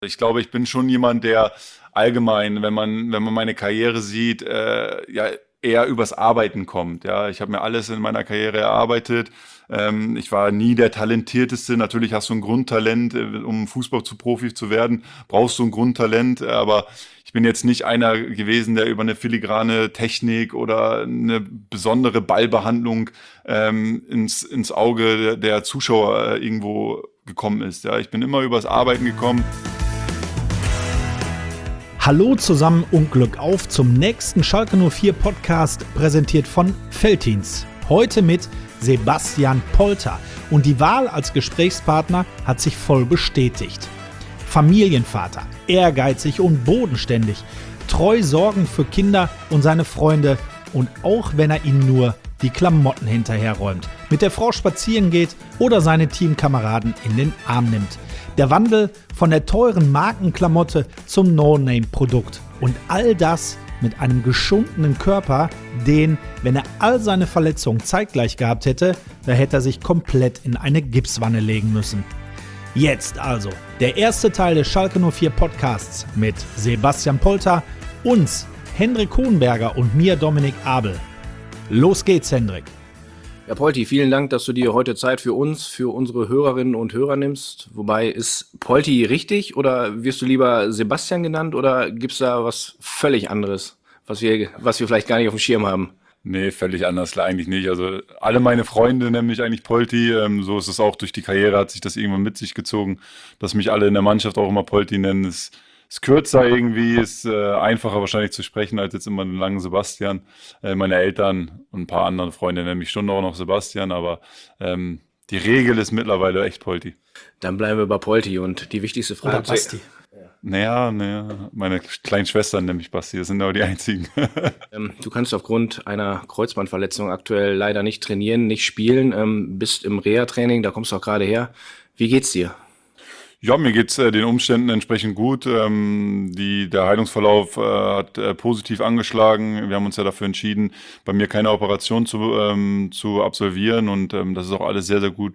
Ich glaube, ich bin schon jemand, der allgemein, wenn man meine Karriere sieht, ja, eher übers Arbeiten kommt. Ja, ich habe mir alles in meiner Karriere erarbeitet. Ich war nie der Talentierteste. Natürlich hast du ein Grundtalent, um Fußball zu Profi zu werden, brauchst du ein Grundtalent. Aber ich bin jetzt nicht einer gewesen, der über eine filigrane Technik oder eine besondere Ballbehandlung ins Auge der Zuschauer irgendwo gekommen ist. Ja, ich bin immer übers Arbeiten gekommen. Hallo zusammen und Glück auf zum nächsten Schalke 04 Podcast, präsentiert von Veltins. Heute mit Sebastian Polter. Und die Wahl als Gesprächspartner hat sich voll bestätigt. Familienvater, ehrgeizig und bodenständig, treu sorgen für Kinder und seine Freunde und auch wenn er ihnen nur die Klamotten hinterherräumt, mit der Frau spazieren geht oder seine Teamkameraden in den Arm nimmt. Der Wandel von der teuren Markenklamotte zum No-Name-Produkt. Und all das mit einem geschundenen Körper, den, wenn er all seine Verletzungen zeitgleich gehabt hätte, da hätte er sich komplett in eine Gipswanne legen müssen. Jetzt also der erste Teil des Schalke 04 Podcasts mit Sebastian Polter, uns, Hendrik Hohenberger und mir, Dominik Abel. Los geht's, Hendrik. Ja, Polti, vielen Dank, dass du dir heute Zeit für uns, für unsere Hörerinnen und Hörer nimmst. Wobei, ist Polti richtig oder wirst du lieber Sebastian genannt oder gibt es da was völlig anderes, was wir vielleicht gar nicht auf dem Schirm haben? Nee, völlig anders eigentlich nicht. Also alle meine Freunde nennen mich eigentlich Polti. So ist es auch durch die Karriere, hat sich das irgendwann mit sich gezogen, dass mich alle in der Mannschaft auch immer Polti nennen. Ist kürzer irgendwie, ist einfacher wahrscheinlich zu sprechen als jetzt immer den langen Sebastian. Meine Eltern und ein paar andere Freunde nennen mich schon auch noch Sebastian, aber die Regel ist mittlerweile echt Polti. Dann bleiben wir bei Polti und die wichtigste Frage. Oder Basti. Naja, meine kleinen Schwestern nennen mich Basti, das sind aber die einzigen. Du kannst aufgrund einer Kreuzbandverletzung aktuell leider nicht trainieren, nicht spielen, bist im Reha-Training, da kommst du auch gerade her. Wie geht's dir? Ja, mir geht's den Umständen entsprechend gut. Der Heilungsverlauf hat positiv angeschlagen. Wir haben uns ja dafür entschieden, bei mir keine Operation zu absolvieren und das ist auch alles sehr, sehr gut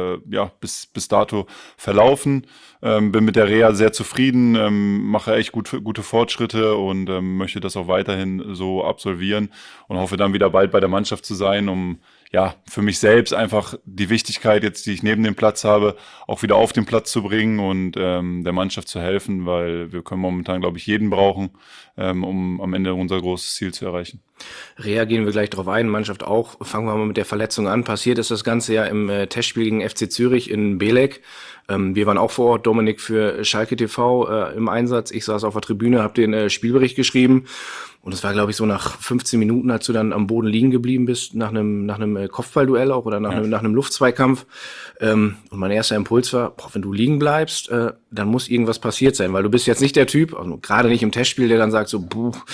bis dato verlaufen. Bin mit der Reha sehr zufrieden, mache echt gute Fortschritte und möchte das auch weiterhin so absolvieren und hoffe dann wieder bald bei der Mannschaft zu sein, um für mich selbst einfach die Wichtigkeit jetzt, die ich neben dem Platz habe, auch wieder auf den Platz zu bringen und der Mannschaft zu helfen, weil wir können momentan, glaube ich, jeden brauchen, um am Ende unser großes Ziel zu erreichen. Reha gehen wir gleich drauf ein, Mannschaft auch. Fangen wir mal mit der Verletzung an. Passiert ist das Ganze ja im Testspiel gegen FC Zürich in Belek. Wir waren auch vor Ort, Dominik für Schalke TV im Einsatz. Ich saß auf der Tribüne, habe den Spielbericht geschrieben. Und es war, glaube ich, so nach 15 Minuten, als du dann am Boden liegen geblieben bist, nach einem Kopfballduell auch oder nach einem Luftzweikampf. Und mein erster Impuls war, wenn du liegen bleibst, dann muss irgendwas passiert sein, weil du bist jetzt nicht der Typ, also gerade nicht im Testspiel, der dann sagt so,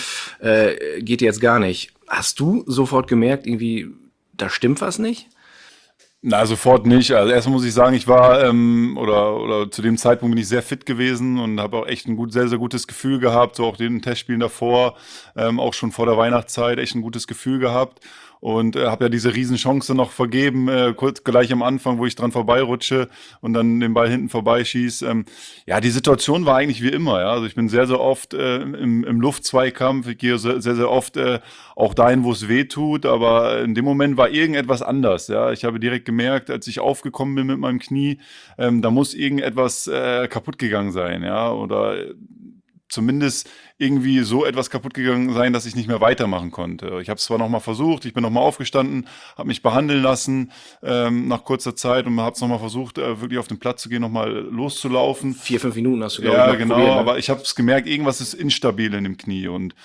geht jetzt gar nicht. Hast du sofort gemerkt, irgendwie, da stimmt was nicht? Na, sofort nicht. Also erstmal muss ich sagen, ich war oder zu dem Zeitpunkt bin ich sehr fit gewesen und habe auch echt ein sehr, sehr gutes Gefühl gehabt, so auch den Testspielen davor, auch schon vor der Weihnachtszeit echt ein gutes Gefühl gehabt und habe ja diese Riesenchance noch vergeben, kurz gleich am Anfang, wo ich dran vorbeirutsche und dann den Ball hinten vorbeischieße. Die Situation war eigentlich wie immer. Ja? Also ich bin sehr, sehr oft im Luftzweikampf, ich gehe sehr, sehr oft auch dahin, wo es weh tut, aber in dem Moment war irgendetwas anders. Ja? Ich habe direkt gemerkt, als ich aufgekommen bin mit meinem Knie, da muss irgendetwas kaputt gegangen sein, ja, oder zumindest irgendwie so etwas kaputt gegangen sein, dass ich nicht mehr weitermachen konnte. Ich habe es zwar nochmal versucht, ich bin nochmal aufgestanden, habe mich behandeln lassen nach kurzer Zeit und habe es nochmal versucht, wirklich auf den Platz zu gehen, nochmal loszulaufen. 4-5 Minuten hast du, glaube ich, Ja, genau, probiert, ne? Aber ich habe es gemerkt, irgendwas ist instabil in dem Knie und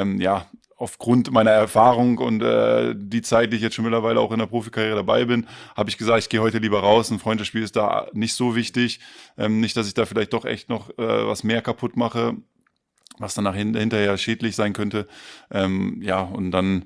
aufgrund meiner Erfahrung und die Zeit, die ich jetzt schon mittlerweile auch in der Profikarriere dabei bin, habe ich gesagt, ich gehe heute lieber raus. Ein Freundschaftsspiel ist da nicht so wichtig. Nicht, dass ich da vielleicht doch echt noch was mehr kaputt mache, was dann hinterher schädlich sein könnte. Und dann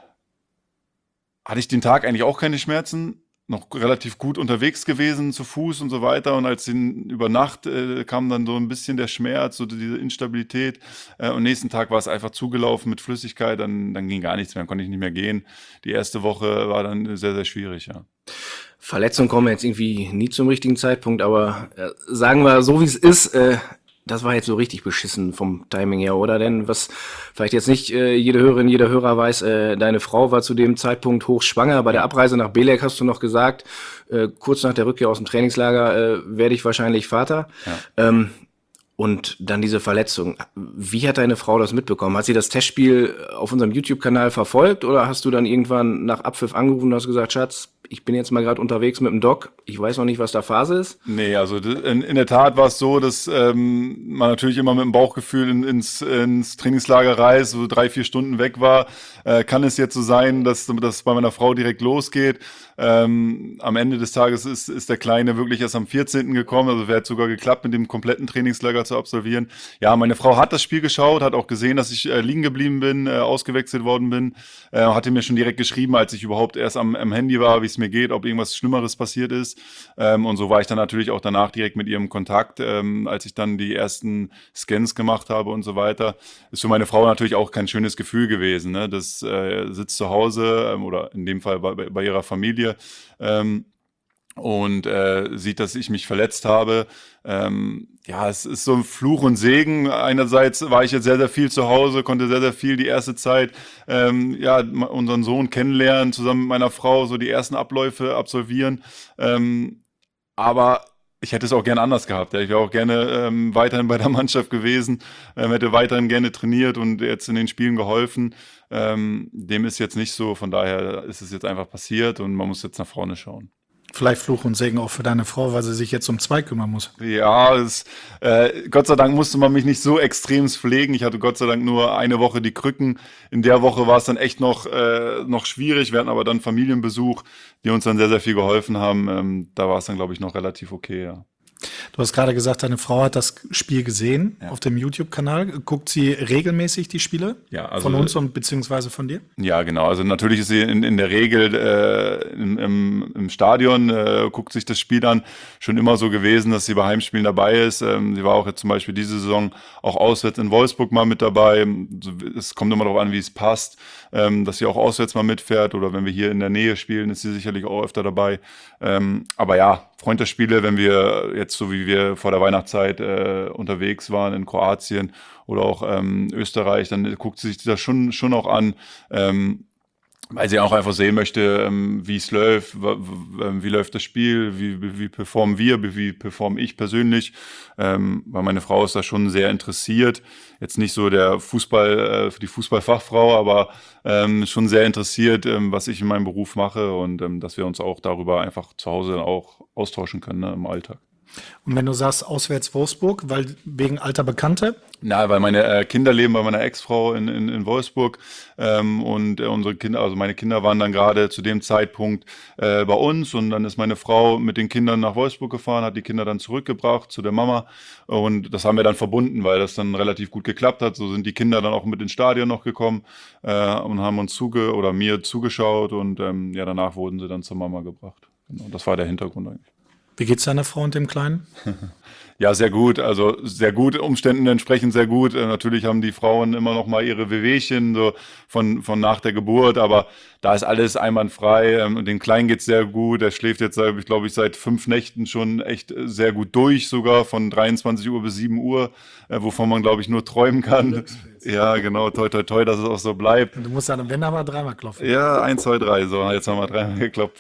hatte ich den Tag eigentlich auch keine Schmerzen. Noch relativ gut unterwegs gewesen, zu Fuß und so weiter. Und über Nacht kam dann so ein bisschen der Schmerz, so diese Instabilität. Und nächsten Tag war es einfach zugelaufen mit Flüssigkeit. Dann ging gar nichts mehr, dann konnte ich nicht mehr gehen. Die erste Woche war dann sehr, sehr schwierig, ja. Verletzungen kommen jetzt irgendwie nie zum richtigen Zeitpunkt, aber sagen wir so, wie es ist, das war jetzt so richtig beschissen vom Timing her, oder? Denn was vielleicht jetzt nicht jede Hörerin, jeder Hörer weiß, deine Frau war zu dem Zeitpunkt hochschwanger. Bei der Abreise nach Belek hast du noch gesagt, kurz nach der Rückkehr aus dem Trainingslager werde ich wahrscheinlich Vater. Ja. Und dann diese Verletzung. Wie hat deine Frau das mitbekommen? Hat sie das Testspiel auf unserem YouTube-Kanal verfolgt oder hast du dann irgendwann nach Abpfiff angerufen und hast gesagt, Schatz, ich bin jetzt mal gerade unterwegs mit dem Doc, ich weiß noch nicht, was da Phase ist? Nee, also in der Tat war es so, dass man natürlich immer mit dem Bauchgefühl ins Trainingslager reist, so 3-4 Stunden weg war. Kann es jetzt so sein, dass bei meiner Frau direkt losgeht? Am Ende des Tages ist der Kleine wirklich erst am 14. gekommen, also wäre sogar geklappt, mit dem kompletten Trainingslager zu absolvieren. Ja, meine Frau hat das Spiel geschaut, hat auch gesehen, dass ich liegen geblieben bin, ausgewechselt worden bin, hatte mir schon direkt geschrieben, als ich überhaupt erst am Handy war, wie es mir geht, ob irgendwas Schlimmeres passiert ist. Und so war ich dann natürlich auch danach direkt mit ihr im Kontakt, als ich dann die ersten Scans gemacht habe und so weiter. Ist für meine Frau natürlich auch kein schönes Gefühl gewesen, ne? Das sitzt zu Hause oder in dem Fall bei ihrer Familie und sieht, dass ich mich verletzt habe. Ja, es ist so ein Fluch und Segen. Einerseits war ich jetzt sehr, sehr viel zu Hause, konnte sehr, sehr viel die erste Zeit unseren Sohn kennenlernen, zusammen mit meiner Frau so die ersten Abläufe absolvieren. Aber ich hätte es auch gerne anders gehabt. Ja. Ich wäre auch gerne weiterhin bei der Mannschaft gewesen, hätte weiterhin gerne trainiert und jetzt in den Spielen geholfen. Dem ist jetzt nicht so, von daher ist es jetzt einfach passiert und man muss jetzt nach vorne schauen. Vielleicht Fluch und Segen auch für deine Frau, weil sie sich jetzt um 2 kümmern muss. Ja, Gott sei Dank musste man mich nicht so extrem pflegen. Ich hatte Gott sei Dank nur eine Woche die Krücken. In der Woche war es dann echt noch schwierig. Wir hatten aber dann Familienbesuch, die uns dann sehr, sehr viel geholfen haben. Da war es dann, glaube ich, noch relativ okay, ja. Du hast gerade gesagt, deine Frau hat das Spiel gesehen auf dem YouTube-Kanal. Guckt sie regelmäßig die Spiele von uns und beziehungsweise von dir? Ja, genau. Also natürlich ist sie in der Regel im Stadion, guckt sich das Spiel an. Schon immer so gewesen, dass sie bei Heimspielen dabei ist. Sie war auch jetzt zum Beispiel diese Saison auch auswärts in Wolfsburg mal mit dabei. Es kommt immer darauf an, wie es passt, dass sie auch auswärts mal mitfährt. Oder wenn wir hier in der Nähe spielen, ist sie sicherlich auch öfter dabei. Aber ja, Freundschaftsspiele, wenn wir jetzt so wie wir vor der Weihnachtszeit unterwegs waren in Kroatien oder auch Österreich, dann guckt sie sich das schon auch an, weil sie auch einfach sehen möchte, wie es läuft, wie läuft das Spiel, wie performen wir, wie performe ich persönlich, weil meine Frau ist da schon sehr interessiert. Jetzt nicht so der die Fußballfachfrau, aber schon sehr interessiert, was ich in meinem Beruf mache und dass wir uns auch darüber einfach zu Hause auch austauschen können, ne, im Alltag. Und wenn du sagst, auswärts Wolfsburg, weil wegen alter Bekannte? Na, weil meine Kinder leben bei meiner Ex-Frau in Wolfsburg und unsere Kinder, also meine Kinder waren dann gerade zu dem Zeitpunkt bei uns und dann ist meine Frau mit den Kindern nach Wolfsburg gefahren, hat die Kinder dann zurückgebracht zu der Mama und das haben wir dann verbunden, weil das dann relativ gut geklappt hat. So sind die Kinder dann auch mit ins Stadion noch gekommen und haben uns mir zugeschaut und danach wurden sie dann zur Mama gebracht. Genau, das war der Hintergrund eigentlich. Wie geht's deiner Frau und dem Kleinen? Ja, sehr gut. Also sehr gut, Umständen entsprechend sehr gut. Natürlich haben die Frauen immer noch mal ihre Wehwehchen so von nach der Geburt, aber da ist alles einwandfrei. Dem Kleinen geht's sehr gut. Er schläft jetzt, glaube ich, seit 5 Nächten schon echt sehr gut durch, sogar von 23 Uhr bis 7 Uhr, wovon man, glaube ich, nur träumen kann. Ja, genau. Toi, toi, toi, dass es auch so bleibt. Du musst dann, wenn aber 3-mal klopfen. Ja, 1, 2, 3. So, jetzt haben wir 3-mal geklopft.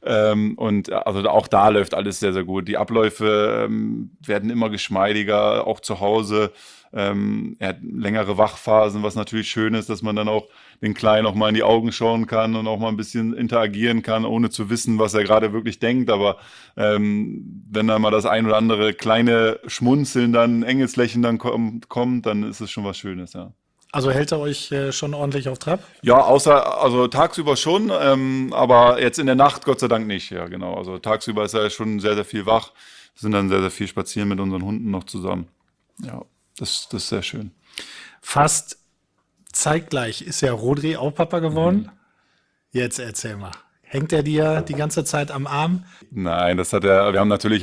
Und also auch da läuft alles sehr, sehr gut. Die Abläufe werden immer geschmeidiger, auch zu Hause. Er hat längere Wachphasen, was natürlich schön ist, dass man dann auch den Kleinen auch mal in die Augen schauen kann und auch mal ein bisschen interagieren kann, ohne zu wissen, was er gerade wirklich denkt. Aber wenn dann mal das ein oder andere kleine Schmunzeln, dann Engelslächeln dann kommt, dann ist es schon was Schönes, ja. Also hält er euch schon ordentlich auf Trab? Ja, also tagsüber schon, aber jetzt in der Nacht Gott sei Dank nicht, ja genau. Also tagsüber ist er schon sehr, sehr viel wach, sind dann sehr, sehr viel spazieren mit unseren Hunden noch zusammen. Ja, das ist sehr schön. Fast zeitgleich ist ja Rodri auch Papa geworden. Jetzt erzähl mal. Hängt er dir die ganze Zeit am Arm? Nein, das hat er.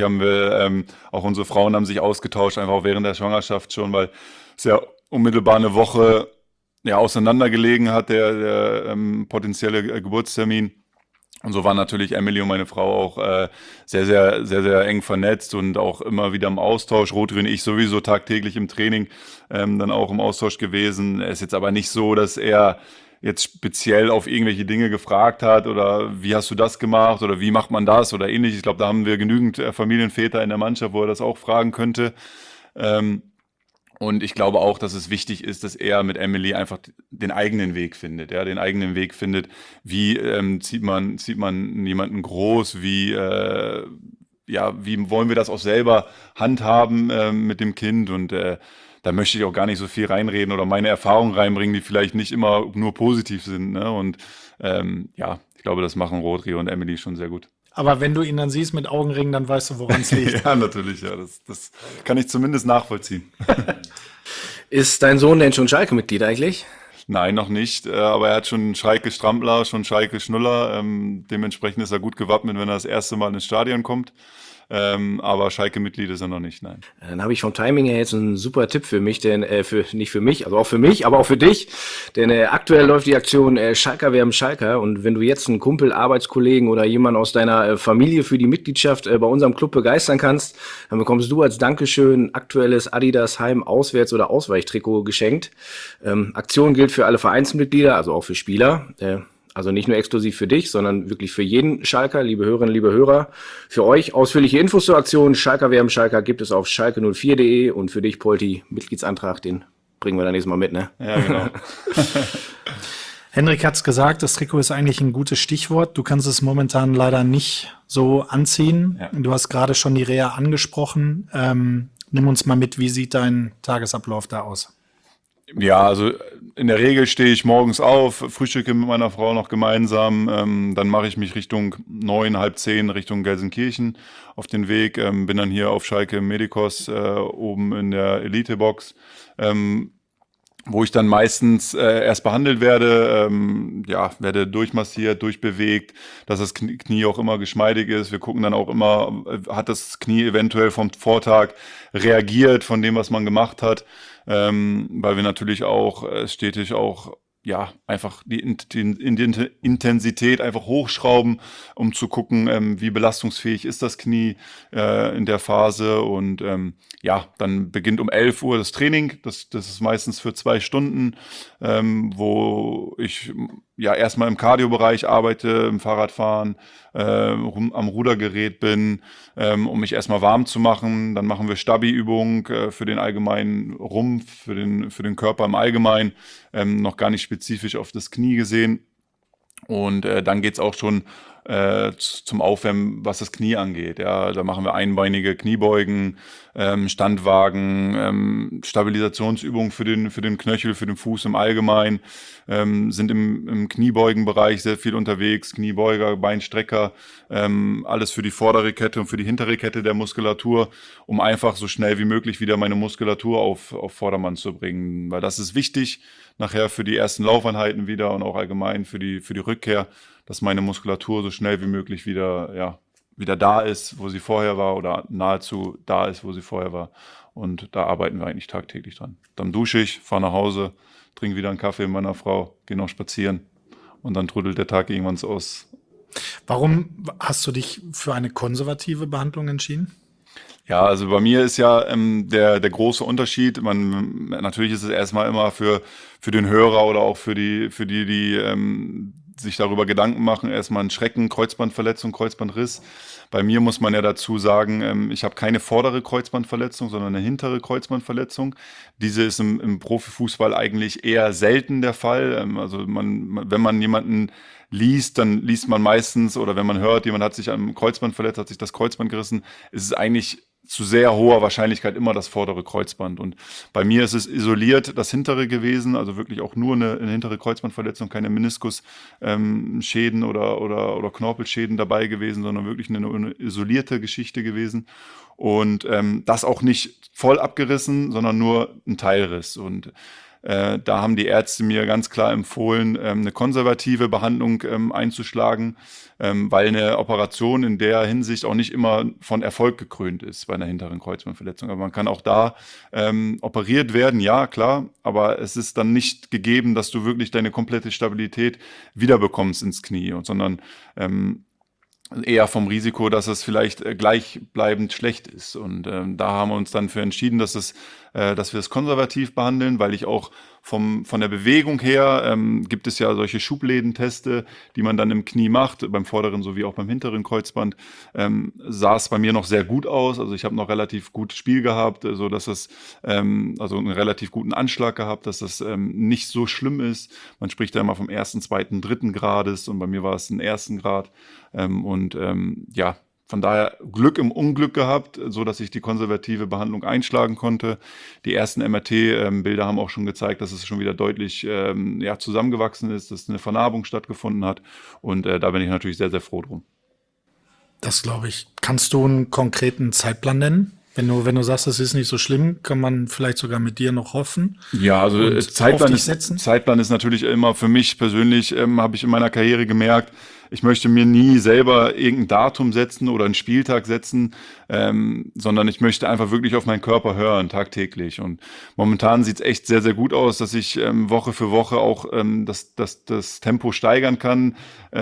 Auch unsere Frauen haben sich ausgetauscht, einfach auch während der Schwangerschaft schon, weil es ja unmittelbar eine Woche auseinandergelegen hat, der potenzielle Geburtstermin. Und so waren natürlich Emily und meine Frau auch sehr, sehr, sehr, sehr eng vernetzt und auch immer wieder im Austausch. Rodri und ich sowieso tagtäglich im Training, dann auch im Austausch gewesen. Es ist jetzt aber nicht so, dass er jetzt speziell auf irgendwelche Dinge gefragt hat oder wie hast du das gemacht oder wie macht man das oder ähnlich. Ich glaube, da haben wir genügend Familienväter in der Mannschaft, wo er das auch fragen könnte. Und ich glaube auch, dass es wichtig ist, dass er mit Emily einfach den eigenen Weg findet, ja, den eigenen Weg findet. Wie zieht man jemanden groß? Wie wollen wir das auch selber handhaben mit dem Kind? Und da möchte ich auch gar nicht so viel reinreden oder meine Erfahrungen reinbringen, die vielleicht nicht immer nur positiv sind. Ne? Und ich glaube, das machen Rodri und Emily schon sehr gut. Aber wenn du ihn dann siehst mit Augenringen, dann weißt du, woran es liegt. Ja, natürlich, ja. Das kann ich zumindest nachvollziehen. Ist dein Sohn denn schon Schalke-Mitglied eigentlich? Nein, noch nicht. Aber er hat schon Schalke-Strampler, schon Schalke-Schnuller. Dementsprechend ist er gut gewappnet, wenn er das erste Mal ins Stadion kommt. Aber Schalke-Mitglied ist er noch nicht, nein. Dann habe ich vom Timing her jetzt einen super Tipp für mich, denn nicht für mich, also auch für mich, aber auch für dich. Denn aktuell läuft die Aktion Schalker werben Schalker. Und wenn du jetzt einen Kumpel, Arbeitskollegen oder jemanden aus deiner Familie für die Mitgliedschaft bei unserem Club begeistern kannst, dann bekommst du als Dankeschön ein aktuelles Adidas Heim-, Auswärts- oder Ausweichtrikot geschenkt. Aktion gilt für alle Vereinsmitglieder, also auch für Spieler. Also nicht nur exklusiv für dich, sondern wirklich für jeden Schalker, liebe Hörerinnen, liebe Hörer. Für euch ausführliche Infos zur Aktion Schalker werben Schalker gibt es auf schalke04.de und für dich, Polti, Mitgliedsantrag, den bringen wir dann nächstes Mal mit, ne? Ja, genau. Henrik hat's gesagt, das Trikot ist eigentlich ein gutes Stichwort. Du kannst es momentan leider nicht so anziehen. Ja. Du hast gerade schon die Reha angesprochen. Nimm uns mal mit, wie sieht dein Tagesablauf da aus? Ja, also in der Regel stehe ich morgens auf, frühstücke mit meiner Frau noch gemeinsam, dann mache ich mich Richtung 9, halb 10 Richtung Gelsenkirchen auf den Weg, bin dann hier auf Schalke Medikos oben in der Elitebox, wo ich dann meistens erst behandelt werde, werde durchmassiert, durchbewegt, dass das Knie auch immer geschmeidig ist. Wir gucken dann auch immer, hat das Knie eventuell vom Vortag reagiert von dem, was man gemacht hat, weil wir natürlich auch stetig auch einfach die Intensität einfach hochschrauben, um zu gucken, wie belastungsfähig ist das Knie in der Phase. Und dann beginnt um 11 Uhr das Training. Das ist meistens für 2 Stunden, wo ich erstmal im Cardio-Bereich arbeite, im Fahrradfahren, am Rudergerät bin, um mich erstmal warm zu machen. Dann machen wir Stabi-Übungen für den allgemeinen Rumpf, für den Körper im Allgemeinen, noch gar nicht spezifisch auf das Knie gesehen. Und dann geht's auch schon zum Aufwärmen, was das Knie angeht. Ja, da machen wir einbeinige Kniebeugen, Standwagen, Stabilisationsübungen für den Knöchel, für den Fuß im Allgemeinen, sind im Kniebeugenbereich sehr viel unterwegs, Kniebeuger, Beinstrecker, alles für die vordere Kette und für die hintere Kette der Muskulatur, um einfach so schnell wie möglich wieder meine Muskulatur auf Vordermann zu bringen, weil das ist wichtig nachher für die ersten Laufeinheiten wieder und auch allgemein für die Rückkehr, dass meine Muskulatur so schnell wie möglich wieder da ist, wo sie vorher war oder nahezu da ist, wo sie vorher war. Und da arbeiten wir eigentlich tagtäglich dran. Dann dusche ich, fahre nach Hause, trinke wieder einen Kaffee mit meiner Frau, gehe noch spazieren und dann trudelt der Tag irgendwann so aus. Warum hast du dich für eine konservative Behandlung entschieden? Ja, also bei mir ist ja der große Unterschied, natürlich ist es erstmal immer für den Hörer oder auch für die sich darüber Gedanken machen, erstmal ein Schrecken, Kreuzbandverletzung, Kreuzbandriss. Bei mir muss man ja dazu sagen, ich habe keine vordere Kreuzbandverletzung, sondern eine hintere Kreuzbandverletzung. Diese ist im Profifußball eigentlich eher selten der Fall. Also wenn man jemanden liest, dann liest man meistens, oder wenn man hört, jemand hat sich am Kreuzband verletzt, hat sich das Kreuzband gerissen, ist es eigentlich zu sehr hoher Wahrscheinlichkeit immer das vordere Kreuzband. Und bei mir ist es isoliert das hintere gewesen, also wirklich auch nur eine hintere Kreuzbandverletzung, keine Meniskusschäden oder Knorpelschäden dabei gewesen, sondern wirklich eine isolierte Geschichte gewesen. Und das auch nicht voll abgerissen, sondern nur ein Teilriss. Und Da haben die Ärzte mir ganz klar empfohlen, eine konservative Behandlung einzuschlagen, weil eine Operation in der Hinsicht auch nicht immer von Erfolg gekrönt ist bei einer hinteren Kreuzbandverletzung. Aber man kann auch da operiert werden, ja klar, aber es ist dann nicht gegeben, dass du wirklich deine komplette Stabilität wiederbekommst ins Knie, sondern eher vom Risiko, dass es vielleicht gleichbleibend schlecht ist. Und da haben wir uns dann für entschieden, dass wir es konservativ behandeln, weil ich auch von der Bewegung her gibt es ja solche Schublädenteste, die man dann im Knie macht, beim vorderen sowie auch beim hinteren Kreuzband. Sah es bei mir noch sehr gut aus. Also ich habe noch relativ gutes Spiel gehabt, so dass es also einen relativ guten Anschlag gehabt, dass das nicht so schlimm ist. Man spricht da immer vom 1., 2., 3. Grades und bei mir war es ein 1. Grad. Ja, von daher Glück im Unglück gehabt, so dass ich die konservative Behandlung einschlagen konnte. Die ersten MRT-Bilder haben auch schon gezeigt, dass es schon wieder deutlich zusammengewachsen ist, dass eine Vernarbung stattgefunden hat. Und da bin ich natürlich sehr, sehr froh drum. Das glaube ich. Kannst du einen konkreten Zeitplan nennen? Wenn du sagst, es ist nicht so schlimm, kann man vielleicht sogar mit dir noch hoffen. Ja, also Zeitplan ist natürlich immer für mich persönlich, habe ich in meiner Karriere gemerkt, ich möchte mir nie selber irgendein Datum setzen oder einen Spieltag setzen, sondern ich möchte einfach wirklich auf meinen Körper hören, tagtäglich. Und momentan sieht es echt sehr, sehr gut aus, dass ich Woche für Woche auch das Tempo steigern kann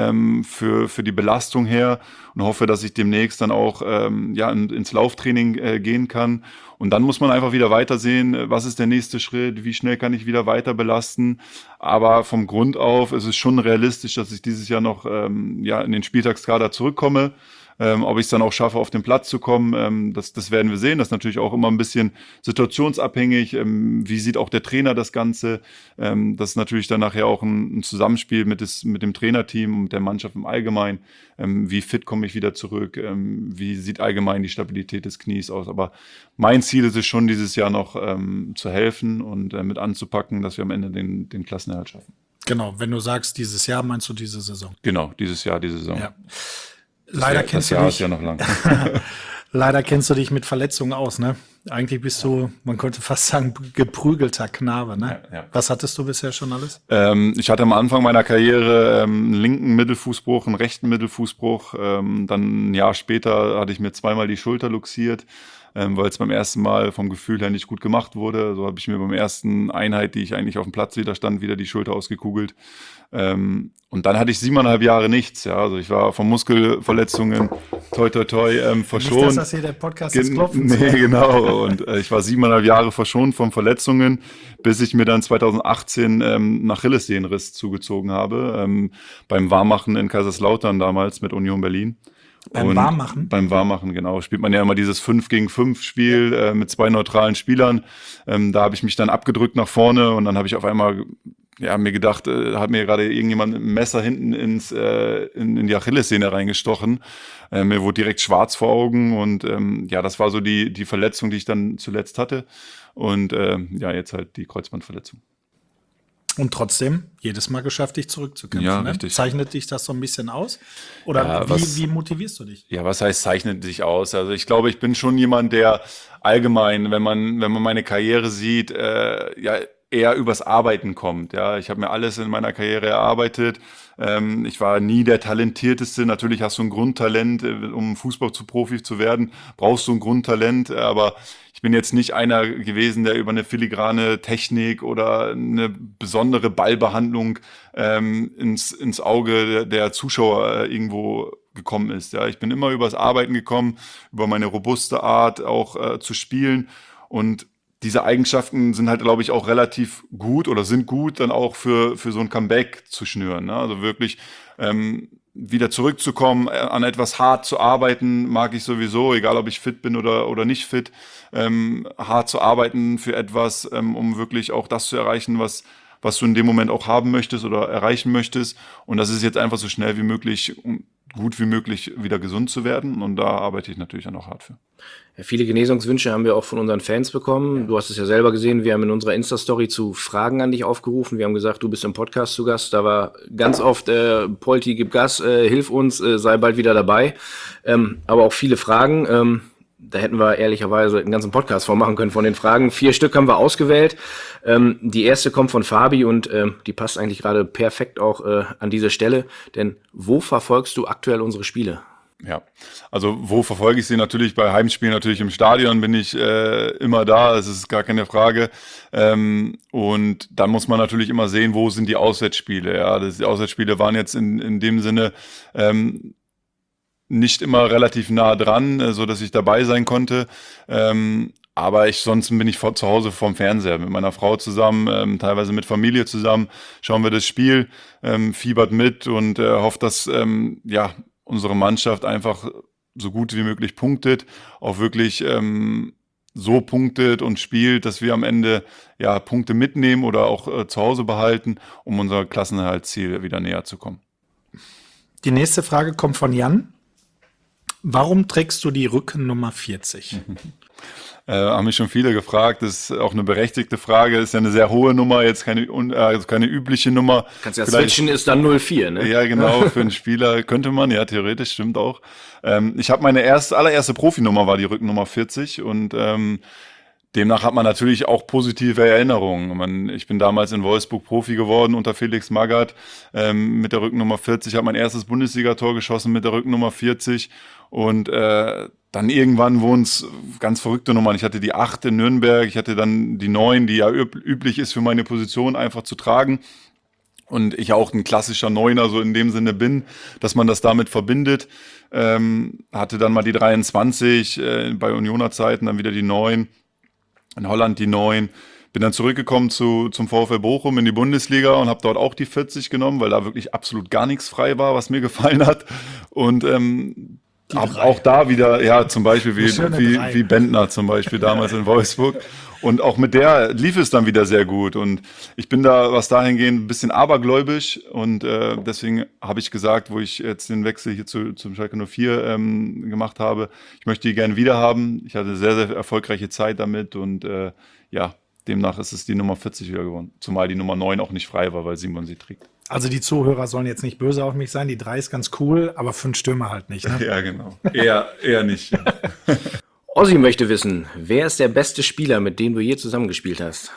für die Belastung her und hoffe, dass ich demnächst dann auch ins Lauftraining gehen kann. Und dann muss man einfach wieder weitersehen, was ist der nächste Schritt, wie schnell kann ich wieder weiter belasten. Aber vom Grund auf ist es schon realistisch, dass ich dieses Jahr noch in den Spieltagskader zurückkomme. Ob ich es dann auch schaffe, auf den Platz zu kommen, das werden wir sehen. Das ist natürlich auch immer ein bisschen situationsabhängig. Wie sieht auch der Trainer das Ganze? Das ist natürlich dann nachher auch ein Zusammenspiel mit dem Trainerteam und mit der Mannschaft im Allgemeinen. Wie fit komme ich wieder zurück? Wie sieht allgemein die Stabilität des Knies aus? Aber mein Ziel ist es schon, dieses Jahr noch zu helfen und mit anzupacken, dass wir am Ende den Klassenerhalt schaffen. Genau, wenn du sagst, dieses Jahr, meinst du diese Saison? Genau, dieses Jahr, diese Saison. Ja. Leider kennst du dich. Das Jahr ist ja noch lang. Leider kennst du dich mit Verletzungen aus, ne? Eigentlich bist du, man könnte fast sagen, geprügelter Knabe, ne? Ja. Was hattest du bisher schon alles? Ich hatte am Anfang meiner Karriere einen linken Mittelfußbruch, einen rechten Mittelfußbruch. Dann ein Jahr später hatte ich mir zweimal die Schulter luxiert, weil es beim ersten Mal vom Gefühl her nicht gut gemacht wurde. So habe ich mir beim ersten Einheit, die ich eigentlich auf dem Platz wieder stand, wieder die Schulter ausgekugelt. Und dann hatte ich 7,5 Jahre nichts. Ja, also ich war von Muskelverletzungen toi verschont. Nicht, dass das hier der Podcast ist klopfen. Nee, genau. Und ich war 7,5 Jahre verschont von Verletzungen, bis ich mir dann 2018 einen Achillessehnenriss zugezogen habe. Beim Warmmachen in Kaiserslautern damals mit Union Berlin. Beim Warmmachen? Beim Warmmachen, genau. Spielt man ja immer dieses 5-gegen-5-Spiel mit 2 neutralen Spielern. Da habe ich mich dann abgedrückt nach vorne und dann habe ich auf einmal mir gedacht, hat mir gerade irgendjemand mit einem Messer hinten in die Achillessehne reingestochen. Mir wurde direkt schwarz vor Augen und das war so die Verletzung, die ich dann zuletzt hatte. Und jetzt halt die Kreuzbandverletzung. Und trotzdem jedes Mal geschafft, dich zurückzukämpfen. Ja, ne? richtig. Zeichnet dich das so ein bisschen aus? Oder wie motivierst du dich? Ja, was heißt zeichnet sich aus? Also ich glaube, ich bin schon jemand, der allgemein, wenn man meine Karriere sieht, eher übers Arbeiten kommt. Ja, ich habe mir alles in meiner Karriere erarbeitet. Ich war nie der Talentierteste. Natürlich hast du ein Grundtalent, um Fußball-Profi zu werden, brauchst du ein Grundtalent. Aber ich bin jetzt nicht einer gewesen, der über eine filigrane Technik oder eine besondere Ballbehandlung ins Auge der Zuschauer irgendwo gekommen ist. Ja, ich bin immer übers Arbeiten gekommen, über meine robuste Art auch zu spielen. Und diese Eigenschaften sind halt, glaube ich, auch relativ gut oder sind gut, dann auch für so ein Comeback zu schnüren. Ne? Also wirklich wieder zurückzukommen, an etwas hart zu arbeiten, mag ich sowieso, egal ob ich fit bin oder nicht fit. Hart zu arbeiten für etwas, um wirklich auch das zu erreichen, was du in dem Moment auch haben möchtest oder erreichen möchtest. Und das ist jetzt einfach so schnell wie möglich, um gut wie möglich wieder gesund zu werden. Und da arbeite ich natürlich dann auch hart für. Ja, viele Genesungswünsche haben wir auch von unseren Fans bekommen. Du hast es ja selber gesehen, wir haben in unserer Insta-Story zu Fragen an dich aufgerufen. Wir haben gesagt, du bist im Podcast zu Gast. Da war ganz oft, Polti, gib Gas, hilf uns, sei bald wieder dabei. Aber auch viele Fragen. Da hätten wir ehrlicherweise einen ganzen Podcast vormachen können von den Fragen. 4 Stück haben wir ausgewählt. Die erste kommt von Fabi und die passt eigentlich gerade perfekt auch an diese Stelle. Denn wo verfolgst du aktuell unsere Spiele? Ja, also wo verfolge ich sie? Natürlich bei Heimspielen, natürlich im Stadion bin ich immer da, das ist gar keine Frage. Und dann muss man natürlich immer sehen, wo sind die Auswärtsspiele. Ja, die Auswärtsspiele waren jetzt in dem Sinne nicht immer relativ nah dran, so dass ich dabei sein konnte. Aber sonst bin ich zu Hause vorm Fernseher mit meiner Frau zusammen, teilweise mit Familie zusammen, schauen wir das Spiel, fiebert mit und hofft, dass unsere Mannschaft einfach so gut wie möglich punktet, auch wirklich so punktet und spielt, dass wir am Ende Punkte mitnehmen oder auch zu Hause behalten, um unser Klassenerhaltsziel wieder näher zu kommen. Die nächste Frage kommt von Jan. Warum trägst du die Rückennummer 40? Haben mich schon viele gefragt, das ist auch eine berechtigte Frage, ist ja eine sehr hohe Nummer, jetzt keine übliche Nummer. Kannst ja switchen, ist dann 04, ne? Ja, genau, für einen Spieler könnte man, ja, theoretisch, stimmt auch. Ich habe meine allererste Profinummer war die Rückennummer 40 und demnach hat man natürlich auch positive Erinnerungen. Ich bin damals in Wolfsburg Profi geworden unter Felix Magath mit der Rückennummer 40, habe mein erstes Bundesligator geschossen mit der Rückennummer 40 und dann irgendwann wurden es ganz verrückte Nummern. Ich hatte die 8 in Nürnberg, ich hatte dann die 9, die ja üblich ist für meine Position einfach zu tragen. Und ich auch ein klassischer Neuner so in dem Sinne bin, dass man das damit verbindet. Hatte dann mal die 23 bei Unioner Zeiten, dann wieder die 9, in Holland die 9. Bin dann zurückgekommen zum VfL Bochum in die Bundesliga und habe dort auch die 40 genommen, weil da wirklich absolut gar nichts frei war, was mir gefallen hat. Und auch da wieder, ja, zum Beispiel wie Bentner zum Beispiel damals in Wolfsburg. Und auch mit der lief es dann wieder sehr gut. Und ich bin da, was dahingehend, ein bisschen abergläubisch. Und deswegen habe ich gesagt, wo ich jetzt den Wechsel hier zum Schalke 04 gemacht habe, ich möchte die gerne wieder haben. Ich hatte eine sehr, sehr erfolgreiche Zeit damit. Und demnach ist es die Nummer 40 wieder geworden. Zumal die Nummer 9 auch nicht frei war, weil Simon sie trägt. Also die Zuhörer sollen jetzt nicht böse auf mich sein. Die 3 ist ganz cool, aber für einen Stürmer halt nicht. Ne? Ja, genau. Eher nicht. Ja. Ossi möchte wissen, wer ist der beste Spieler, mit dem du je zusammengespielt hast?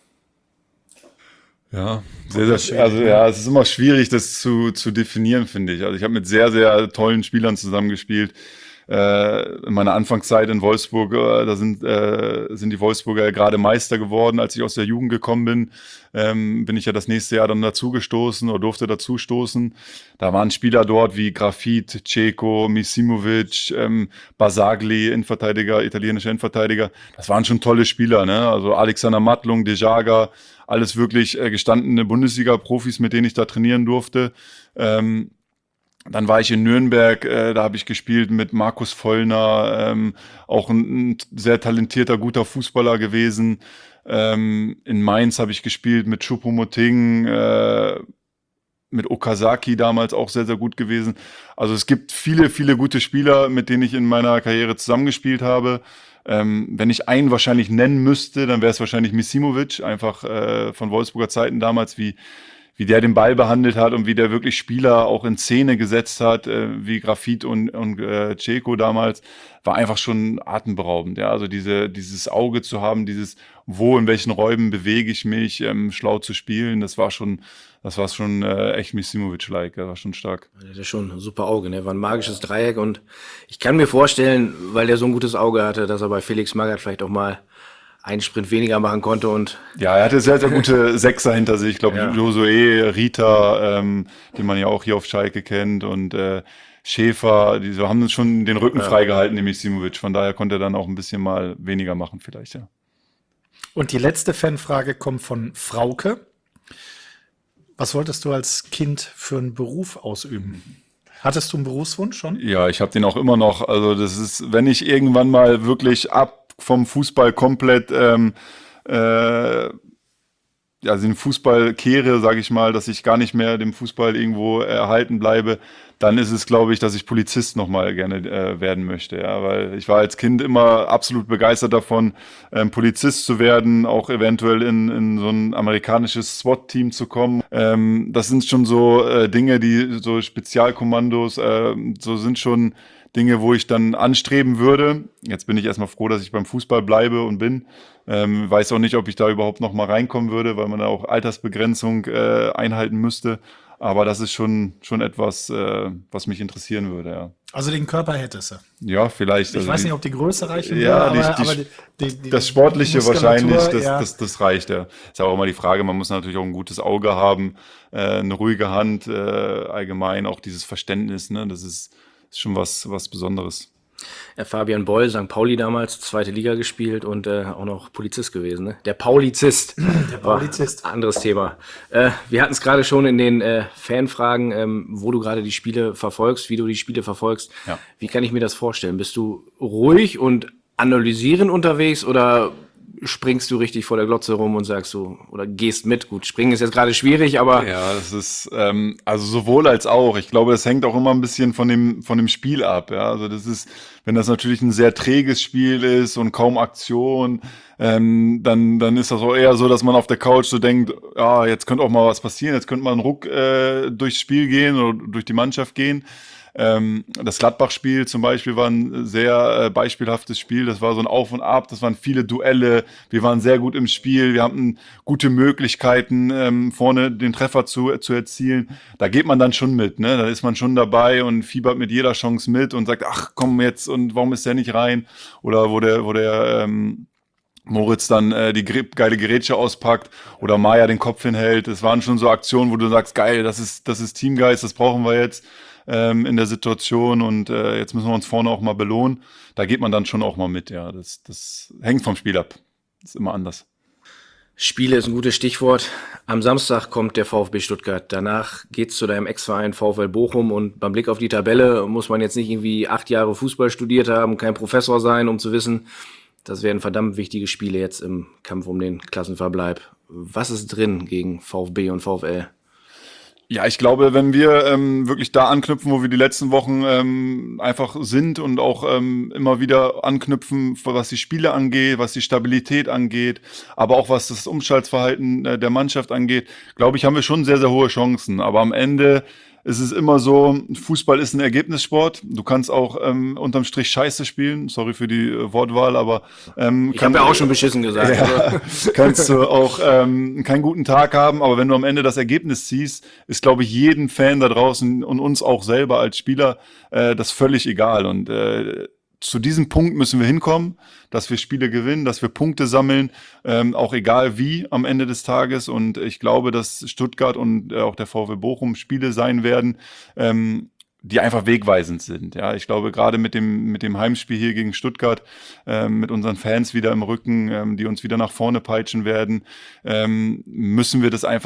Ja, es ist immer schwierig, das zu definieren, finde ich. Also ich habe mit sehr, sehr tollen Spielern zusammengespielt. In meiner Anfangszeit in Wolfsburg, da sind die Wolfsburger gerade Meister geworden. Als ich aus der Jugend gekommen bin ich ja das nächste Jahr dann dazugestoßen oder durfte dazustoßen. Da waren Spieler dort wie Grafit, Dzeko, Misimovic, Basagli, italienischer Innenverteidiger. Das waren schon tolle Spieler, ne? Also Alexander Matlung, De Jager, alles wirklich gestandene Bundesliga-Profis, mit denen ich da trainieren durfte. Dann war ich in Nürnberg, da habe ich gespielt mit Markus Vollner, auch ein sehr talentierter, guter Fußballer gewesen. In Mainz habe ich gespielt mit Choupo-Moting, mit Okazaki damals auch sehr, sehr gut gewesen. Also es gibt viele, viele gute Spieler, mit denen ich in meiner Karriere zusammengespielt habe. Wenn ich einen wahrscheinlich nennen müsste, dann wäre es wahrscheinlich Misimovic, einfach von Wolfsburger Zeiten damals, wie der den Ball behandelt hat und wie der wirklich Spieler auch in Szene gesetzt hat, wie Grafit und Dzeko damals, war einfach schon atemberaubend. Ja? Also dieses Auge zu haben, in welchen Räumen bewege ich mich, schlau zu spielen, das war schon echt Misimovic-like, das war schon stark. Der hatte schon ein super Auge, ne? War ein magisches Dreieck und ich kann mir vorstellen, weil der so ein gutes Auge hatte, dass er bei Felix Magath vielleicht auch mal einen Sprint weniger machen konnte und. Ja, er hatte sehr, sehr gute Sechser hinter sich. Ich glaube, Josué, Rita, den man ja auch hier auf Schalke kennt und Schäfer, die haben schon den Rücken freigehalten, nämlich Simovic. Von daher konnte er dann auch ein bisschen mal weniger machen vielleicht, ja. Und die letzte Fanfrage kommt von Frauke. Was wolltest du als Kind für einen Beruf ausüben? Hattest du einen Berufswunsch schon? Ja, ich habe den auch immer noch. Also das ist, wenn ich irgendwann mal wirklich vom Fußball komplett den Fußball kehre, sage ich mal, dass ich gar nicht mehr dem Fußball irgendwo erhalten bleibe, dann ist es, glaube ich, dass ich Polizist nochmal gerne werden möchte. Ja, weil ich war als Kind immer absolut begeistert davon, Polizist zu werden, auch eventuell in so ein amerikanisches SWAT-Team zu kommen. Das sind schon so Dinge, so Spezialkommandos, so sind schon Dinge, wo ich dann anstreben würde. Jetzt bin ich erstmal froh, dass ich beim Fußball bleibe und bin. Weiß auch nicht, ob ich da überhaupt noch mal reinkommen würde, weil man da auch Altersbegrenzung einhalten müsste. Aber das ist schon etwas, was mich interessieren würde, ja. Also den Körper hättest du. Ja, vielleicht. Ich weiß nicht, ob die Größe reichen ja, würde, aber das Sportliche wahrscheinlich, das reicht, ja. Ist ja auch immer die Frage, man muss natürlich auch ein gutes Auge haben, eine ruhige Hand, allgemein auch dieses Verständnis, ne? Das ist schon was Besonderes. Ja, Fabian Boll, St. Pauli damals, 2. Liga gespielt und auch noch Polizist gewesen. Ne? Der Paulizist. Der Paulizist. Anderes Thema. Wir hatten es gerade schon in den Fanfragen, wo du gerade die Spiele verfolgst, wie du die Spiele verfolgst. Ja. Wie kann ich mir das vorstellen? Bist du ruhig und analysierend unterwegs oder springst du richtig vor der Glotze rum und sagst so, oder gehst mit? Gut, springen ist jetzt gerade schwierig, aber... Ja, das ist, also sowohl als auch. Ich glaube, das hängt auch immer ein bisschen von dem Spiel ab, ja. Also das ist, wenn das natürlich ein sehr träges Spiel ist und kaum Aktion, dann ist das auch eher so, dass man auf der Couch so denkt, ja, jetzt könnte auch mal was passieren, jetzt könnte mal ein Ruck durchs Spiel gehen oder durch die Mannschaft gehen. Das Gladbach-Spiel zum Beispiel war ein sehr beispielhaftes Spiel. Das war so ein Auf und Ab, das waren viele Duelle. Wir waren sehr gut im Spiel. Wir hatten gute Möglichkeiten, vorne den Treffer zu erzielen. Da geht man dann schon mit, ne? Da ist man schon dabei und fiebert mit jeder Chance mit und sagt, ach komm jetzt, und warum ist der nicht rein? Oder wo der Moritz dann die geile Gerätsche auspackt oder Maya den Kopf hinhält. Es waren schon so Aktionen, wo du sagst, geil, das ist Teamgeist, das brauchen wir jetzt in der Situation und jetzt müssen wir uns vorne auch mal belohnen. Da geht man dann schon auch mal mit, ja. Das hängt vom Spiel ab. Das ist immer anders. Spiele ist ein gutes Stichwort. Am Samstag kommt der VfB Stuttgart. Danach geht's zu deinem Ex-Verein VfL Bochum und beim Blick auf die Tabelle muss man jetzt nicht irgendwie 8 Jahre Fußball studiert haben, kein Professor sein, um zu wissen, das werden verdammt wichtige Spiele jetzt im Kampf um den Klassenverbleib. Was ist drin gegen VfB und VfL? Ja, ich glaube, wenn wir wirklich da anknüpfen, wo wir die letzten Wochen einfach sind und auch immer wieder anknüpfen, was die Spiele angeht, was die Stabilität angeht, aber auch was das Umschaltverhalten der Mannschaft angeht, glaube ich, haben wir schon sehr, sehr hohe Chancen. Aber am Ende ist es immer so, Fußball ist ein Ergebnissport. Du kannst auch unterm Strich Scheiße spielen. Sorry für die Wortwahl, aber ich habe ja auch schon beschissen gesagt. Ja, kannst du auch keinen guten Tag haben, aber wenn du am Ende das Ergebnis ziehst, ist, glaube ich, jedem Fan da draußen und uns auch selber als Spieler das völlig egal. Und zu diesem Punkt müssen wir hinkommen, dass wir Spiele gewinnen, dass wir Punkte sammeln, auch egal wie am Ende des Tages. Und ich glaube, dass Stuttgart und auch der VfL Bochum Spiele sein werden, die einfach wegweisend sind. Ja, ich glaube, gerade mit dem Heimspiel hier gegen Stuttgart, mit unseren Fans wieder im Rücken, die uns wieder nach vorne peitschen werden, müssen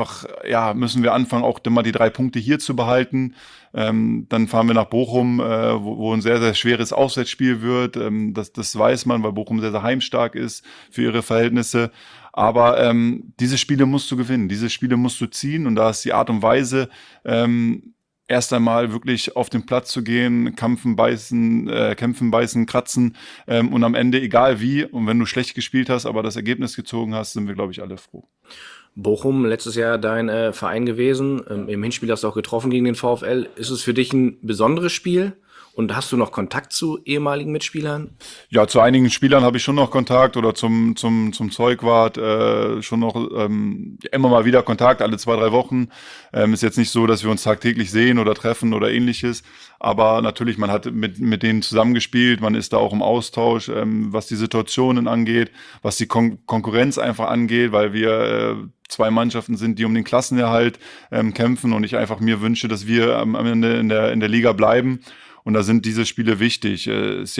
wir anfangen, auch mal die 3 Punkte hier zu behalten. Dann fahren wir nach Bochum, wo ein sehr, sehr schweres Auswärtsspiel wird. Das weiß man, weil Bochum sehr, sehr heimstark ist für ihre Verhältnisse. Aber diese Spiele musst du gewinnen, diese Spiele musst du ziehen. Und da ist die Art und Weise, erst einmal wirklich auf den Platz zu gehen, kämpfen, beißen, kratzen und am Ende egal wie. Und wenn du schlecht gespielt hast, aber das Ergebnis gezogen hast, sind wir, glaube ich, alle froh. Bochum, letztes Jahr dein Verein gewesen. Im Hinspiel hast du auch getroffen gegen den VfL. Ist es für dich ein besonderes Spiel? Und hast du noch Kontakt zu ehemaligen Mitspielern? Ja, zu einigen Spielern habe ich schon noch Kontakt oder zum Zeugwart schon noch immer mal wieder Kontakt, alle 2-3 Wochen. Ist jetzt nicht so, dass wir uns tagtäglich sehen oder treffen oder ähnliches. Aber natürlich, man hat mit denen zusammengespielt, man ist da auch im Austausch, was die Situationen angeht, was die Konkurrenz einfach angeht, weil wir 2 Mannschaften sind, die um den Klassenerhalt kämpfen und ich einfach mir wünsche, dass wir am Ende in der Liga bleiben. Und da sind diese Spiele wichtig.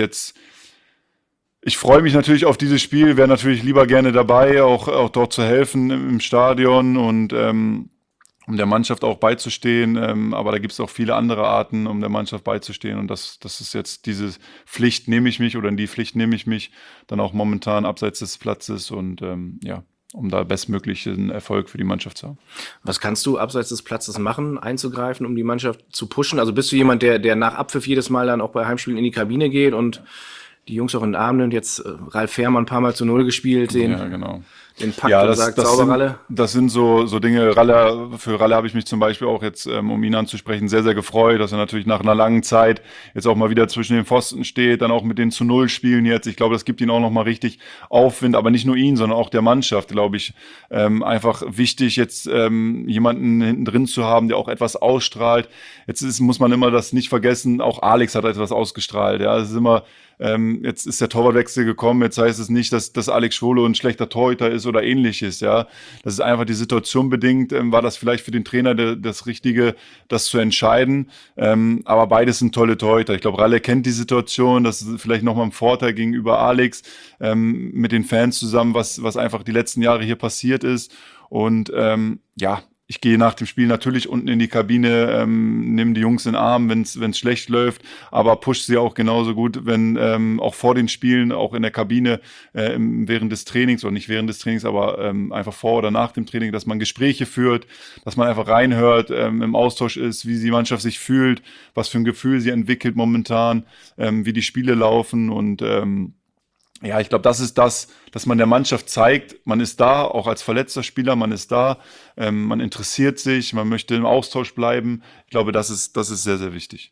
Ich freue mich natürlich auf dieses Spiel, wäre natürlich lieber gerne dabei, auch dort zu helfen im Stadion und um der Mannschaft auch beizustehen. Aber da gibt es auch viele andere Arten, um der Mannschaft beizustehen. Und das ist jetzt diese Pflicht, nehme ich mich, oder in die Pflicht nehme ich mich dann auch momentan abseits des Platzes und um da bestmöglichen Erfolg für die Mannschaft zu haben. Was kannst du abseits des Platzes machen, einzugreifen, um die Mannschaft zu pushen? Also bist du jemand, der nach Abpfiff jedes Mal dann auch bei Heimspielen in die Kabine geht und die Jungs auch in den Arm nimmt? Jetzt Ralf Fährmann ein paar Mal zu 0 gespielt. Ja, genau. den packt Ja, und sagt, sauber Ralle? das sind so Dinge. Für Ralle habe ich mich zum Beispiel auch jetzt, um ihn anzusprechen, sehr, sehr gefreut, dass er natürlich nach einer langen Zeit jetzt auch mal wieder zwischen den Pfosten steht, dann auch mit den zu Null spielen jetzt. Ich glaube, das gibt ihn auch nochmal richtig Aufwind, aber nicht nur ihn, sondern auch der Mannschaft, glaube ich, einfach wichtig, jetzt jemanden hinten drin zu haben, der auch etwas ausstrahlt. Muss man immer das nicht vergessen, auch Alex hat etwas ausgestrahlt. Ja, es ist immer, jetzt ist der Torwartwechsel gekommen, jetzt heißt es nicht, dass Alex Schwolo ein schlechter Torhüter ist oder ähnliches, ja. Das ist einfach die Situation bedingt, war das vielleicht für den Trainer das Richtige, das zu entscheiden, aber beides sind tolle Torhüter. Ich glaube, Ralle kennt die Situation, das ist vielleicht nochmal ein Vorteil gegenüber Alex, mit den Fans zusammen, was einfach die letzten Jahre hier passiert ist und ja, ich gehe nach dem Spiel natürlich unten in die Kabine, nehme die Jungs in den Arm, wenn's schlecht läuft, aber push sie auch genauso gut, wenn auch vor den Spielen, auch in der Kabine, während des Trainings, oder nicht während des Trainings, aber einfach vor oder nach dem Training, dass man Gespräche führt, dass man einfach reinhört, im Austausch ist, wie die Mannschaft sich fühlt, was für ein Gefühl sie entwickelt momentan, wie die Spiele laufen und ja, ich glaube, das ist das, dass man der Mannschaft zeigt, man ist da, auch als verletzter Spieler, man ist da, man interessiert sich, man möchte im Austausch bleiben. Ich glaube, das ist sehr, sehr wichtig.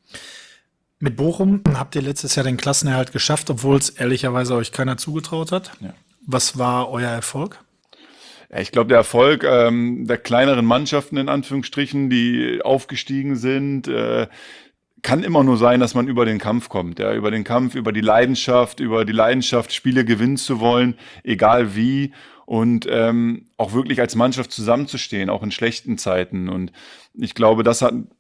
Mit Bochum habt ihr letztes Jahr den Klassenerhalt geschafft, obwohl es ehrlicherweise euch keiner zugetraut hat. Ja. Was war euer Erfolg? Ja, ich glaube, der Erfolg der kleineren Mannschaften in Anführungsstrichen, die aufgestiegen sind, kann immer nur sein, dass man über den Kampf kommt, ja, über den Kampf, über die Leidenschaft, Spiele gewinnen zu wollen, egal wie und auch wirklich als Mannschaft zusammenzustehen, auch in schlechten Zeiten und ich glaube, das hatten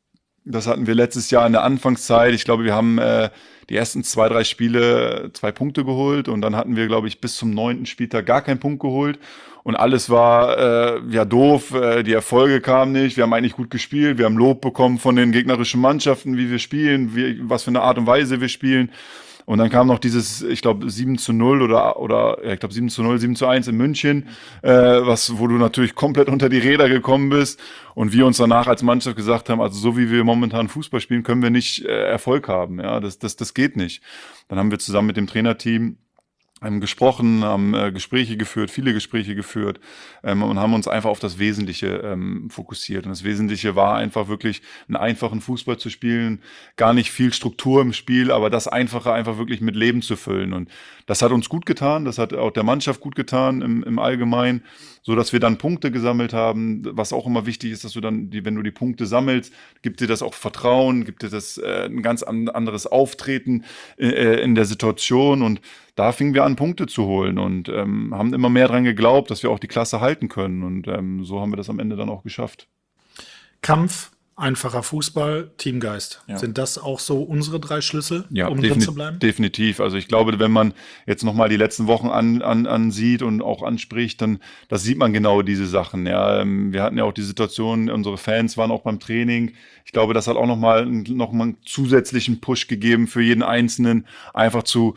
wir letztes Jahr in der Anfangszeit. Ich glaube, wir haben die ersten 2-3 Spiele 2 Punkte geholt und dann hatten wir, glaube ich, bis zum 9. Spieltag gar keinen Punkt geholt und alles war ja doof, die Erfolge kamen nicht, wir haben eigentlich gut gespielt, wir haben Lob bekommen von den gegnerischen Mannschaften, wie wir spielen, was für eine Art und Weise wir spielen. Und dann kam noch dieses, ich glaube, 7-0 oder ja, ich glaube 7-0, 7-1 in München, wo du natürlich komplett unter die Räder gekommen bist und wir uns danach als Mannschaft gesagt haben, also so wie wir momentan Fußball spielen, können wir nicht Erfolg haben. Ja, das geht nicht. Dann haben wir zusammen mit dem Trainerteam gesprochen, haben viele Gespräche geführt und haben uns einfach auf das Wesentliche fokussiert. Und das Wesentliche war einfach wirklich einen einfachen Fußball zu spielen, gar nicht viel Struktur im Spiel, aber das Einfache einfach wirklich mit Leben zu füllen. Und das hat uns gut getan, das hat auch der Mannschaft gut getan im Allgemeinen, so dass wir dann Punkte gesammelt haben. Was auch immer wichtig ist, dass du dann, wenn du die Punkte sammelst, gibt dir das auch Vertrauen, gibt dir das ein ganz anderes Auftreten in der Situation und da fingen wir an, Punkte zu holen und haben immer mehr dran geglaubt, dass wir auch die Klasse halten können. Und so haben wir das am Ende dann auch geschafft. Kampf, einfacher Fußball, Teamgeist. Ja. Sind das auch so unsere 3 Schlüssel, um drin zu bleiben? Definitiv. Also ich glaube, wenn man jetzt nochmal die letzten Wochen ansieht und auch anspricht, dann das sieht man genau diese Sachen. Ja, wir hatten ja auch die Situation, unsere Fans waren auch beim Training. Ich glaube, das hat auch nochmal einen zusätzlichen Push gegeben für jeden Einzelnen, einfach zu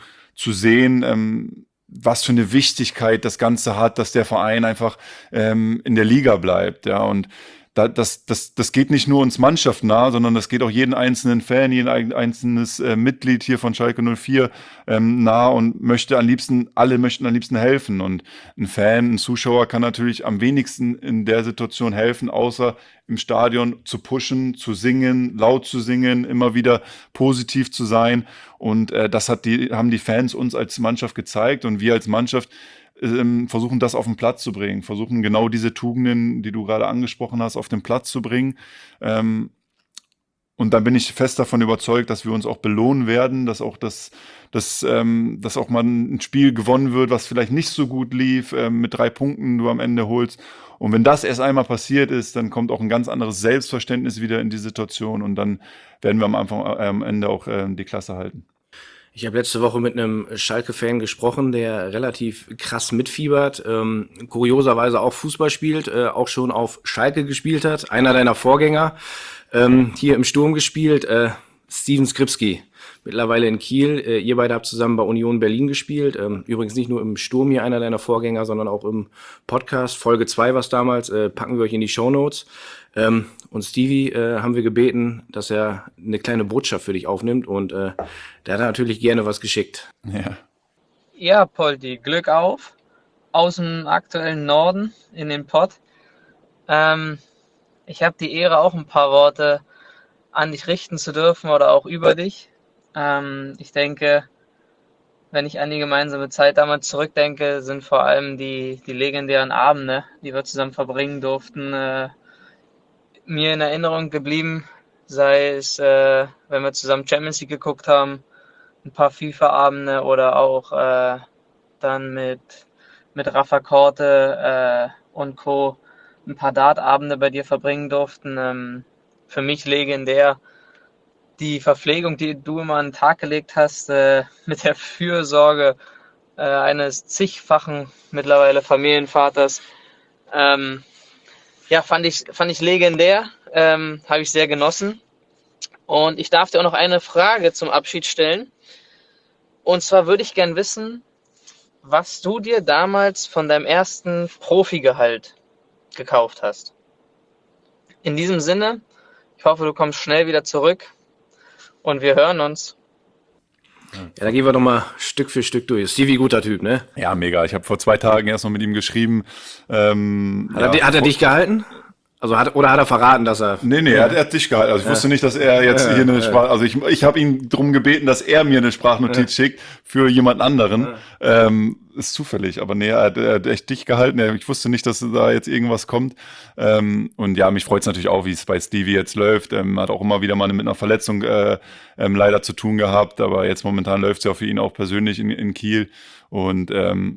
sehen, was für eine Wichtigkeit das Ganze hat, dass der Verein einfach in der Liga bleibt, ja, und das geht nicht nur uns Mannschaft nah, sondern das geht auch jeden einzelnen Fan, jeden einzelnes Mitglied hier von Schalke 04 nah und alle möchten am liebsten helfen und ein Fan, ein Zuschauer kann natürlich am wenigsten in der Situation helfen, außer im Stadion zu pushen, zu singen, laut zu singen, immer wieder positiv zu sein und das haben die Fans uns als Mannschaft gezeigt und wir als Mannschaft versuchen das auf den Platz zu bringen, versuchen genau diese Tugenden, die du gerade angesprochen hast, auf den Platz zu bringen. Und dann bin ich fest davon überzeugt, dass wir uns auch belohnen werden, dass auch dass auch mal ein Spiel gewonnen wird, was vielleicht nicht so gut lief, mit 3 Punkten du am Ende holst. Und wenn das erst einmal passiert ist, dann kommt auch ein ganz anderes Selbstverständnis wieder in die Situation und dann werden wir am Ende auch die Klasse halten. Ich habe letzte Woche mit einem Schalke-Fan gesprochen, der relativ krass mitfiebert, kurioserweise auch Fußball spielt, auch schon auf Schalke gespielt hat. Einer deiner Vorgänger, hier im Sturm gespielt, Steven Skripski, mittlerweile in Kiel. Ihr beide habt zusammen bei Union Berlin gespielt. Übrigens nicht nur im Sturm hier einer deiner Vorgänger, sondern auch im Podcast. Folge 2 war es damals, packen wir euch in die Shownotes. Und Stevie haben wir gebeten, dass er eine kleine Botschaft für dich aufnimmt und der hat natürlich gerne was geschickt. Ja. Ja, Poldi, Glück auf. aus dem aktuellen Norden in den Pott. Ich habe die Ehre, auch ein paar Worte an dich richten zu dürfen oder auch über dich. Ich denke, wenn ich an die gemeinsame Zeit damals zurückdenke, sind vor allem die legendären Abende, die wir zusammen verbringen durften, mir in Erinnerung geblieben. Sei es, wenn wir zusammen Champions League geguckt haben, ein paar FIFA-Abende oder auch dann mit Rafa Korte und Co. ein paar Dart-Abende bei dir verbringen durften. Für mich legendär die Verpflegung, die du immer an den Tag gelegt hast, mit der Fürsorge eines zigfachen mittlerweile Familienvaters. Fand ich legendär, habe ich sehr genossen. Und ich darf dir auch noch eine Frage zum Abschied stellen. Und zwar würde ich gern wissen, was du dir damals von deinem ersten Profigehalt gekauft hast. In diesem Sinne, ich hoffe, du kommst schnell wieder zurück und wir hören uns. Ja, da gehen wir doch mal Stück für Stück durch. Stevie, guter Typ, ne? Ja, mega. Ich habe vor 2 Tagen erst noch mit ihm geschrieben. Hat er dich gehalten? Also hat er verraten, dass er... Nee, er hat dich gehalten. Also ich wusste nicht, dass er jetzt hier eine Sprache... Also ich habe ihn darum gebeten, dass er mir eine Sprachnotiz schickt für jemand anderen. Ist zufällig, aber nee, er hat echt dich gehalten. Ich wusste nicht, dass da jetzt irgendwas kommt. Und ja, mich freut es natürlich auch, wie es bei Stevie jetzt läuft. Hat auch immer wieder mal mit einer Verletzung leider zu tun gehabt, aber jetzt momentan läuft es ja für ihn auch persönlich in Kiel. Und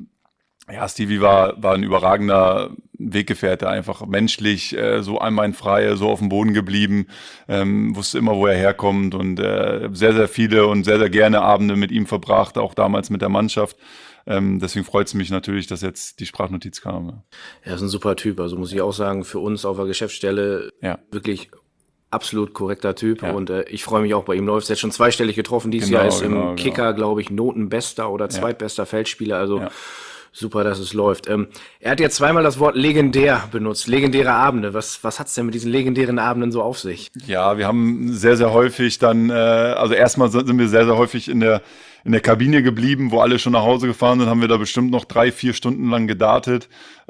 ja, Stevie war ein überragender Weggefährte, einfach menschlich, so einwandfrei, so auf dem Boden geblieben, wusste immer, wo er herkommt und sehr, sehr viele und sehr, sehr gerne Abende mit ihm verbracht, auch damals mit der Mannschaft. Deswegen freut es mich natürlich, dass jetzt die Sprachnotiz kam. Ja. Er ist ein super Typ, also muss ich auch sagen, für uns auf der Geschäftsstelle wirklich absolut korrekter Typ und ich freue mich auch, bei ihm läuft es jetzt schon zweistellig getroffen. Dieses Jahr ist im Kicker, glaube ich, Notenbester oder zweitbester Feldspieler, also super, dass es läuft. Er hat jetzt zweimal das Wort legendär benutzt, legendäre Abende. Was hat's denn mit diesen legendären Abenden so auf sich? Ja, wir haben sehr, sehr häufig dann, also erstmal sind wir sehr, sehr häufig in der Kabine geblieben, wo alle schon nach Hause gefahren sind, haben wir da bestimmt noch 3-4 Stunden lang gedartet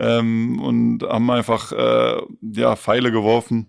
und haben einfach Pfeile geworfen,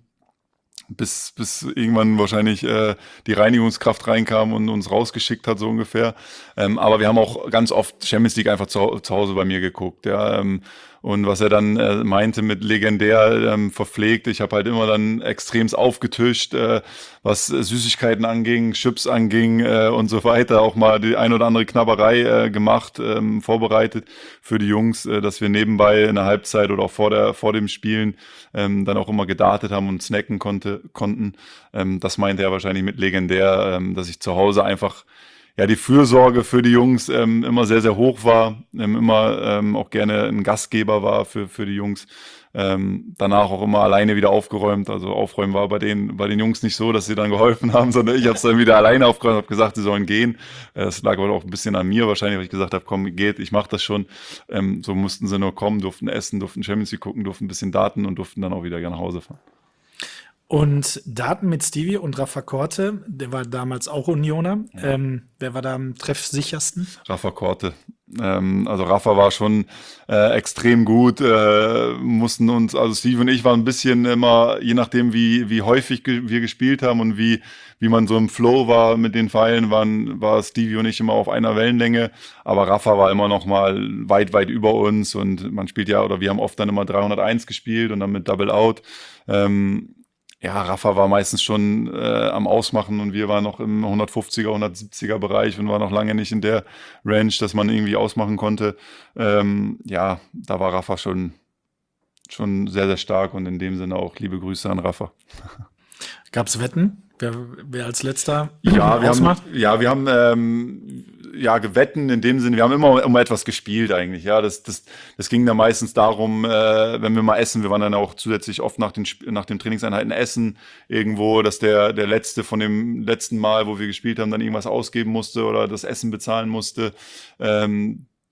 bis irgendwann wahrscheinlich die Reinigungskraft reinkam und uns rausgeschickt hat, so ungefähr. Aber wir haben auch ganz oft Champions League einfach zu Hause bei mir geguckt, ja. Und was er dann meinte mit legendär verpflegt, ich habe halt immer dann extremst aufgetischt, was Süßigkeiten anging, Chips anging und so weiter, auch mal die ein oder andere Knabberei gemacht, vorbereitet für die Jungs, dass wir nebenbei in der Halbzeit oder auch vor dem Spielen dann auch immer gedartet haben und snacken konnten. Das meinte er wahrscheinlich mit legendär, dass ich zu Hause einfach die Fürsorge für die Jungs immer sehr, sehr hoch war, immer auch gerne ein Gastgeber war für die Jungs. Danach auch immer alleine wieder aufgeräumt. Also aufräumen war bei den Jungs nicht so, dass sie dann geholfen haben, sondern ich habe es dann wieder alleine aufgeräumt, habe gesagt, sie sollen gehen. Das lag aber auch ein bisschen an mir wahrscheinlich, weil ich gesagt habe, komm, geht, ich mache das schon. So mussten sie nur kommen, durften essen, durften Champions League gucken, durften ein bisschen daten und durften dann auch wieder nach Hause fahren. Und Daten mit Stevie und Rafa Korte, der war damals auch Unioner. Wer war da am treffsichersten? Rafa Korte. Also Rafa war schon extrem gut, mussten uns, also Stevie und ich waren ein bisschen immer, je nachdem wie häufig wir gespielt haben und wie man so im Flow war mit den Pfeilen, war Stevie und ich immer auf einer Wellenlänge, aber Rafa war immer noch mal weit, weit über uns und man spielt wir haben oft dann immer 301 gespielt und dann mit Double Out. Rafa war meistens schon am Ausmachen und wir waren noch im 150er, 170er Bereich und waren noch lange nicht in der Range, dass man irgendwie ausmachen konnte. Da war Rafa schon sehr, sehr stark und in dem Sinne auch liebe Grüße an Rafa. Gab es Wetten? Wer als letzter ausmacht? Wir haben gewetten in dem Sinne, wir haben immer um etwas gespielt eigentlich, ja, das ging dann meistens darum, wenn wir mal essen, wir waren dann auch zusätzlich oft nach den Trainingseinheiten essen irgendwo, dass der Letzte von dem letzten Mal, wo wir gespielt haben, dann irgendwas ausgeben musste oder das Essen bezahlen musste,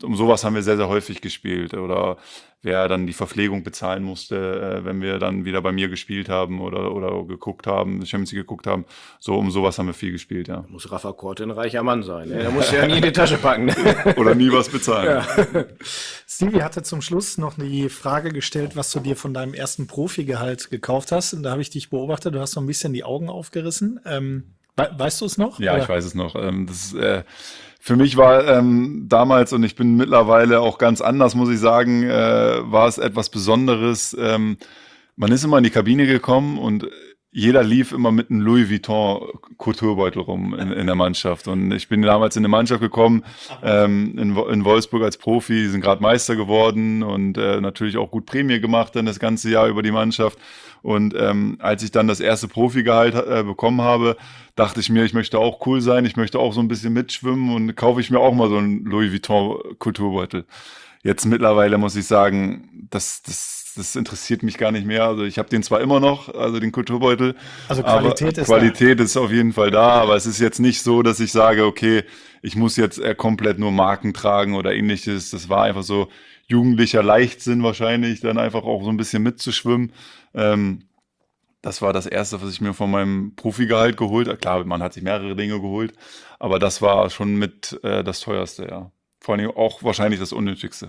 um sowas haben wir sehr, sehr häufig gespielt. Oder wer dann die Verpflegung bezahlen musste, wenn wir dann wieder bei mir gespielt haben oder geguckt haben, Champions League geguckt haben. So, um sowas haben wir viel gespielt, ja. Muss Rafa Korte ein reicher Mann sein. Ne? Da musst du ja nie in die Tasche packen. Ne? Oder nie was bezahlen. Ja. Stevie hatte zum Schluss noch die Frage gestellt, was du dir von deinem ersten Profigehalt gekauft hast. Und da habe ich dich beobachtet, du hast so ein bisschen die Augen aufgerissen. Weißt du es noch? Ja, oder? ich weiß es noch. Für mich war damals, und ich bin mittlerweile auch ganz anders, muss ich sagen, war es etwas Besonderes. Man ist immer in die Kabine gekommen und jeder lief immer mit einem Louis Vuitton Kulturbeutel rum in der Mannschaft. Und ich bin damals in eine Mannschaft gekommen, in Wolfsburg als Profi, sind gerade Meister geworden und natürlich auch gut Prämie gemacht dann das ganze Jahr über die Mannschaft. Und als ich dann das erste Profigehalt bekommen habe, dachte ich mir, ich möchte auch cool sein, ich möchte auch so ein bisschen mitschwimmen und kaufe ich mir auch mal so einen Louis Vuitton Kulturbeutel. Jetzt mittlerweile muss ich sagen, das interessiert mich gar nicht mehr. Also ich habe den zwar immer noch, also den Kulturbeutel. Also Qualität ist Qualität ist auf jeden Fall da, aber es ist jetzt nicht so, dass ich sage, okay, ich muss jetzt komplett nur Marken tragen oder ähnliches. Das war einfach so jugendlicher Leichtsinn wahrscheinlich, dann einfach auch so ein bisschen mitzuschwimmen. Das war das Erste, was ich mir von meinem Profigehalt geholt habe. Klar, man hat sich mehrere Dinge geholt, aber das war schon mit das Teuerste, ja. Vor allem auch wahrscheinlich das Unnötigste.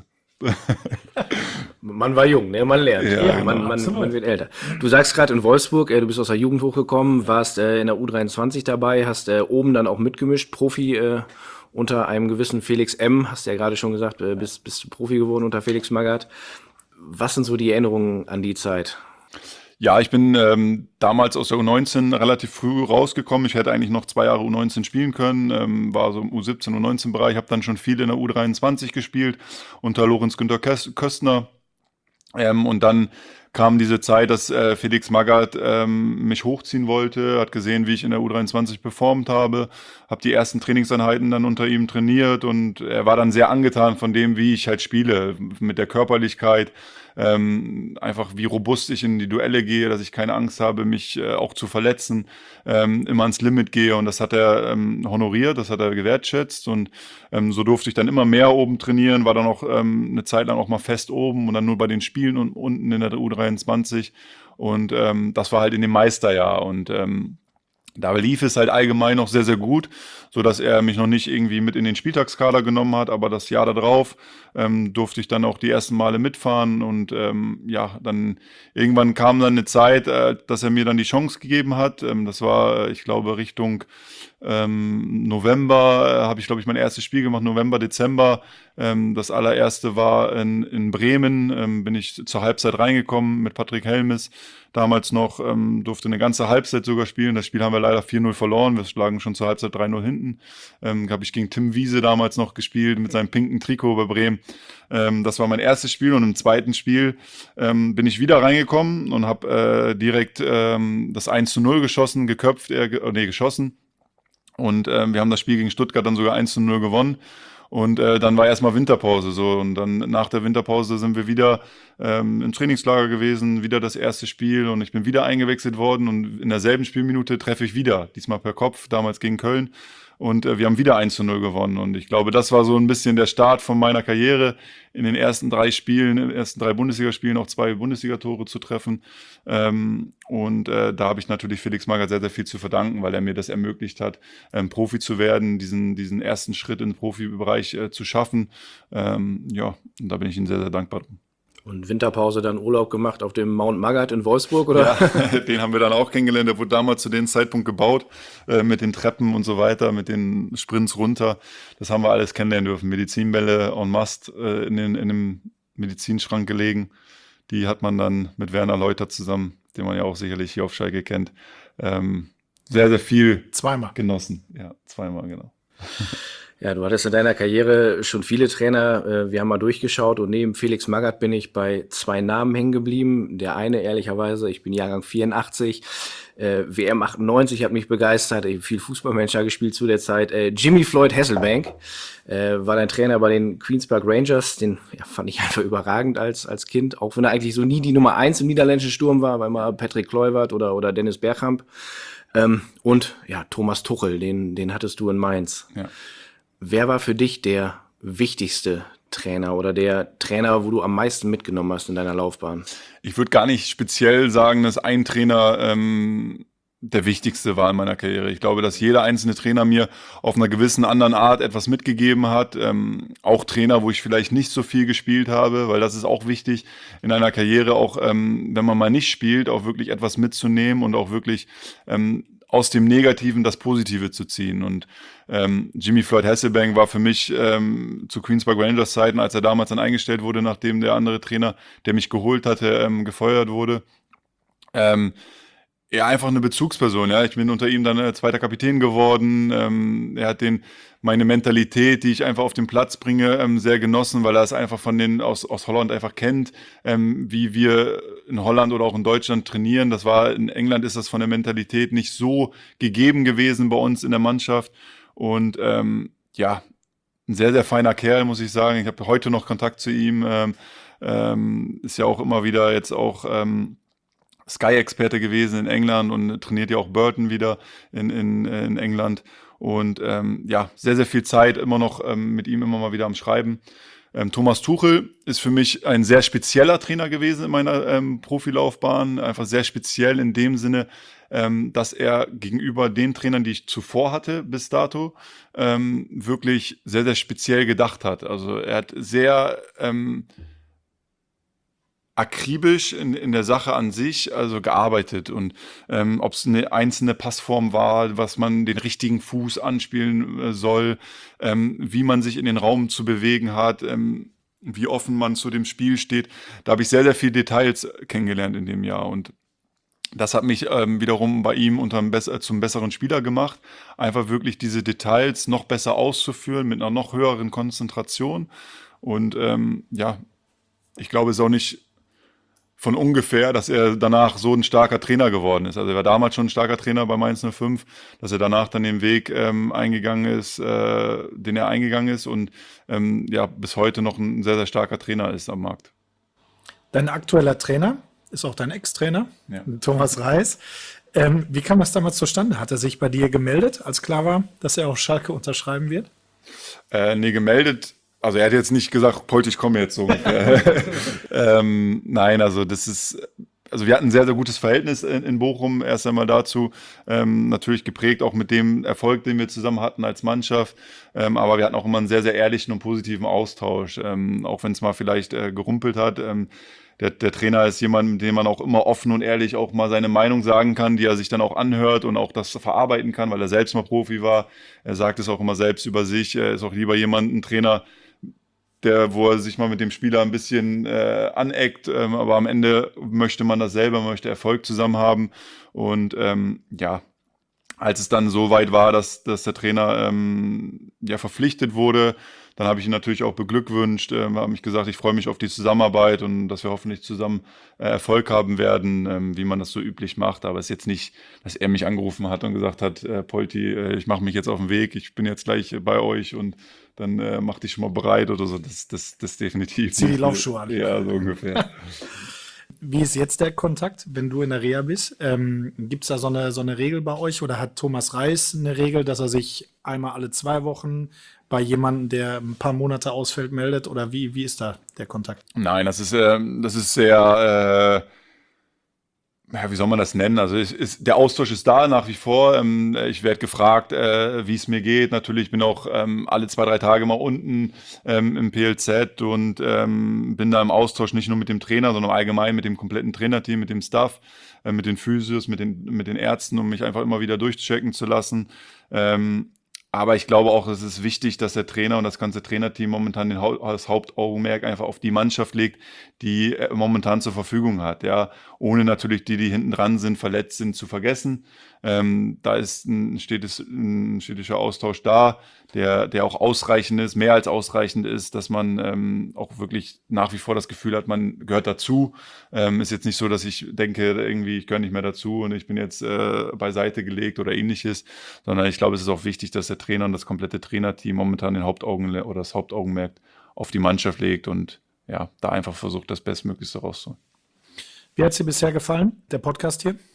Man war jung, ne? Man lernt. Ja, genau. Man wird älter. Du sagst gerade in Wolfsburg, du bist aus der Jugend hochgekommen, warst in der U23 dabei, hast oben dann auch mitgemischt, Profi unter einem gewissen Felix M., hast ja gerade schon gesagt, bist du Profi geworden unter Felix Magath. Was sind so die Erinnerungen an die Zeit? Ja, ich bin damals aus der U19 relativ früh rausgekommen. Ich hätte eigentlich noch 2 Jahre U19 spielen können, war so im U17, U19-Bereich, habe dann schon viel in der U23 gespielt, unter Lorenz Günther Köstner. Und dann kam diese Zeit, dass Felix Magath mich hochziehen wollte, hat gesehen, wie ich in der U23 performt habe die ersten Trainingseinheiten dann unter ihm trainiert und er war dann sehr angetan von dem, wie ich halt spiele, mit der Körperlichkeit, einfach wie robust ich in die Duelle gehe, dass ich keine Angst habe, mich auch zu verletzen, immer ans Limit gehe und das hat er honoriert, das hat er gewertschätzt und so durfte ich dann immer mehr oben trainieren, war dann auch eine Zeit lang auch mal fest oben und dann nur bei den Spielen und unten in der U23 und das war halt in dem Meisterjahr und da lief es halt allgemein noch sehr, sehr gut, so dass er mich noch nicht irgendwie mit in den Spieltagskader genommen hat, aber das Jahr darauf durfte ich dann auch die ersten Male mitfahren und ja, dann irgendwann kam dann eine Zeit, dass er mir dann die Chance gegeben hat. Das war, ich glaube, Richtung November habe ich, glaube ich, mein erstes Spiel gemacht, November, Dezember. Das allererste war in Bremen, bin ich zur Halbzeit reingekommen mit Patrick Helmes. Damals noch, durfte eine ganze Halbzeit sogar spielen. Das Spiel haben wir leider 4-0 verloren. Wir schlagen schon zur Halbzeit 3-0 hinten. Habe ich gegen Tim Wiese damals noch gespielt mit seinem pinken Trikot bei Bremen. Das war mein erstes Spiel und im zweiten Spiel bin ich wieder reingekommen und habe direkt das 1-0 geschossen, geschossen. Und wir haben das Spiel gegen Stuttgart dann sogar 1-0 gewonnen. Und dann war erstmal Winterpause so und dann nach der Winterpause sind wir wieder im Trainingslager gewesen, wieder das erste Spiel und ich bin wieder eingewechselt worden und in derselben Spielminute treffe ich wieder, diesmal per Kopf, damals gegen Köln und wir haben wieder 1-0 gewonnen und ich glaube, das war so ein bisschen der Start von meiner Karriere, in den ersten 3 Spielen, in den ersten 3 Bundesligaspielen auch 2 Bundesligatore zu treffen und da habe ich natürlich Felix Magath sehr, sehr viel zu verdanken, weil er mir das ermöglicht hat, Profi zu werden, diesen ersten Schritt in den Profibereich zu schaffen. Ja, und da bin ich ihm sehr, sehr dankbar drum. Und Winterpause dann Urlaub gemacht auf dem Mount Magath in Wolfsburg, oder? Ja, den haben wir dann auch kennengelernt. Der wurde damals zu dem Zeitpunkt gebaut, mit den Treppen und so weiter, mit den Sprints runter. Das haben wir alles kennenlernen dürfen. Medizinbälle en masse in dem Medizinschrank gelegen. Die hat man dann mit Werner Leuter zusammen, den man ja auch sicherlich hier auf Schalke kennt, sehr, sehr viel genossen. Ja, 2-mal, genau. Ja, du hattest in deiner Karriere schon viele Trainer, wir haben mal durchgeschaut und neben Felix Magath bin ich bei 2 Namen hängen geblieben. Der eine, ehrlicherweise, ich bin Jahrgang 84, WM 98 hat mich begeistert, ich habe viel Fußballmanager gespielt zu der Zeit. Jimmy Floyd Hasselbank war dein Trainer bei den Queens Park Rangers, den fand ich einfach überragend als Kind, auch wenn er eigentlich so nie die Nummer 1 im niederländischen Sturm war, weil mal Patrick Kluivert oder Dennis Bergkamp. Und ja, Thomas Tuchel, den hattest du in Mainz. Ja. Wer war für dich der wichtigste Trainer oder der Trainer, wo du am meisten mitgenommen hast in deiner Laufbahn? Ich würde gar nicht speziell sagen, dass ein Trainer der wichtigste war in meiner Karriere. Ich glaube, dass jeder einzelne Trainer mir auf einer gewissen anderen Art etwas mitgegeben hat. Auch Trainer, wo ich vielleicht nicht so viel gespielt habe, weil das ist auch wichtig in einer Karriere, auch wenn man mal nicht spielt, auch wirklich etwas mitzunehmen und auch wirklich aus dem Negativen das Positive zu ziehen. Und Jimmy Floyd Hasselbank war für mich zu Queens Park Rangers Zeiten, als er damals dann eingestellt wurde, nachdem der andere Trainer, der mich geholt hatte, gefeuert wurde, ja, einfach eine Bezugsperson. Ja, ich bin unter ihm dann zweiter Kapitän geworden. Er hat meine Mentalität, die ich einfach auf den Platz bringe, sehr genossen, weil er es einfach von den aus Holland einfach kennt, wie wir in Holland oder auch in Deutschland trainieren. Das war in England ist das von der Mentalität nicht so gegeben gewesen bei uns in der Mannschaft. Und ja, ein sehr, sehr feiner Kerl, muss ich sagen. Ich habe heute noch Kontakt zu ihm. Ist ja auch immer wieder jetzt auch Sky-Experte gewesen in England und trainiert ja auch Burton wieder in England. Und ja, sehr, sehr viel Zeit immer noch mit ihm immer mal wieder am Schreiben. Thomas Tuchel ist für mich ein sehr spezieller Trainer gewesen in meiner Profilaufbahn. Einfach sehr speziell in dem Sinne, dass er gegenüber den Trainern, die ich zuvor hatte bis dato, wirklich sehr, sehr speziell gedacht hat. Also er hat sehr akribisch in der Sache an sich also gearbeitet und ob es eine einzelne Passform war, was man den richtigen Fuß anspielen soll, wie man sich in den Raum zu bewegen hat, wie offen man zu dem Spiel steht. Da habe ich sehr, sehr viele Details kennengelernt in dem Jahr und das hat mich wiederum bei ihm zum besseren Spieler gemacht, einfach wirklich diese Details noch besser auszuführen mit einer noch höheren Konzentration und ja, ich glaube, es ist auch nicht von ungefähr, dass er danach so ein starker Trainer geworden ist. Also er war damals schon ein starker Trainer bei Mainz 05, dass er danach dann den Weg eingegangen ist, den er eingegangen ist und ja, bis heute noch ein sehr, sehr starker Trainer ist am Markt. Dein aktueller Trainer ist auch dein Ex-Trainer, Ja. Thomas Reis. Wie kam das damals zustande? Hat er sich bei dir gemeldet, als klar war, dass er auf Schalke unterschreiben wird? Nee, gemeldet. Also er hat jetzt nicht gesagt, Polt, ich komme jetzt so ungefähr. Nein, also wir hatten ein sehr, sehr gutes Verhältnis in Bochum, erst einmal dazu, natürlich geprägt auch mit dem Erfolg, den wir zusammen hatten als Mannschaft, aber wir hatten auch immer einen sehr, sehr ehrlichen und positiven Austausch, auch wenn es mal vielleicht gerumpelt hat. Der Trainer ist jemand, mit dem man auch immer offen und ehrlich auch mal seine Meinung sagen kann, die er sich dann auch anhört und auch das verarbeiten kann, weil er selbst mal Profi war. Er sagt es auch immer selbst über sich, er ist auch lieber ein Trainer, wo er sich mal mit dem Spieler ein bisschen aneckt, aber am Ende möchte man das selber, man möchte Erfolg zusammen haben. Und ja, als es dann so weit war, dass der Trainer ja verpflichtet wurde, dann habe ich ihn natürlich auch beglückwünscht, habe mich gesagt, ich freue mich auf die Zusammenarbeit und dass wir hoffentlich zusammen Erfolg haben werden, wie man das so üblich macht. Aber es ist jetzt nicht, dass er mich angerufen hat und gesagt hat, Polti, ich mache mich jetzt auf den Weg, ich bin jetzt gleich bei euch und dann mach dich schon mal bereit oder so. Das definitiv. Zieh die Laufschuhe an. Ja, so ungefähr. Wie ist jetzt der Kontakt, wenn du in der Reha bist? Gibt es da so eine Regel bei euch oder hat Thomas Reis eine Regel, dass er sich einmal alle 2 Wochen bei jemandem, der ein paar Monate ausfällt, meldet? Oder wie ist da der Kontakt? Nein, das ist sehr, ja, wie soll man das nennen? Also der Austausch ist da nach wie vor. Ich werde gefragt, wie es mir geht. Natürlich bin auch alle 2, 3 Tage mal unten im PLZ und bin da im Austausch nicht nur mit dem Trainer, sondern allgemein mit dem kompletten Trainerteam, mit dem Staff, mit den Physios, mit den Ärzten, um mich einfach immer wieder durchchecken zu lassen. Aber ich glaube auch, es ist wichtig, dass der Trainer und das ganze Trainerteam momentan das Hauptaugenmerk einfach auf die Mannschaft legt, die er momentan zur Verfügung hat. Ja, ohne natürlich die hinten dran sind, verletzt sind, zu vergessen. Da ist ein stetischer Austausch da, der auch ausreichend ist, mehr als ausreichend ist, dass man auch wirklich nach wie vor das Gefühl hat, man gehört dazu. Ist jetzt nicht so, dass ich denke, irgendwie ich gehöre nicht mehr dazu und ich bin jetzt beiseite gelegt oder ähnliches, sondern ich glaube, es ist auch wichtig, dass der Trainer und das komplette Trainerteam momentan das Hauptaugenmerk auf die Mannschaft legt und ja, da einfach versucht, das Bestmöglichste rauszuholen. Wie hat es dir bisher gefallen, der Podcast hier?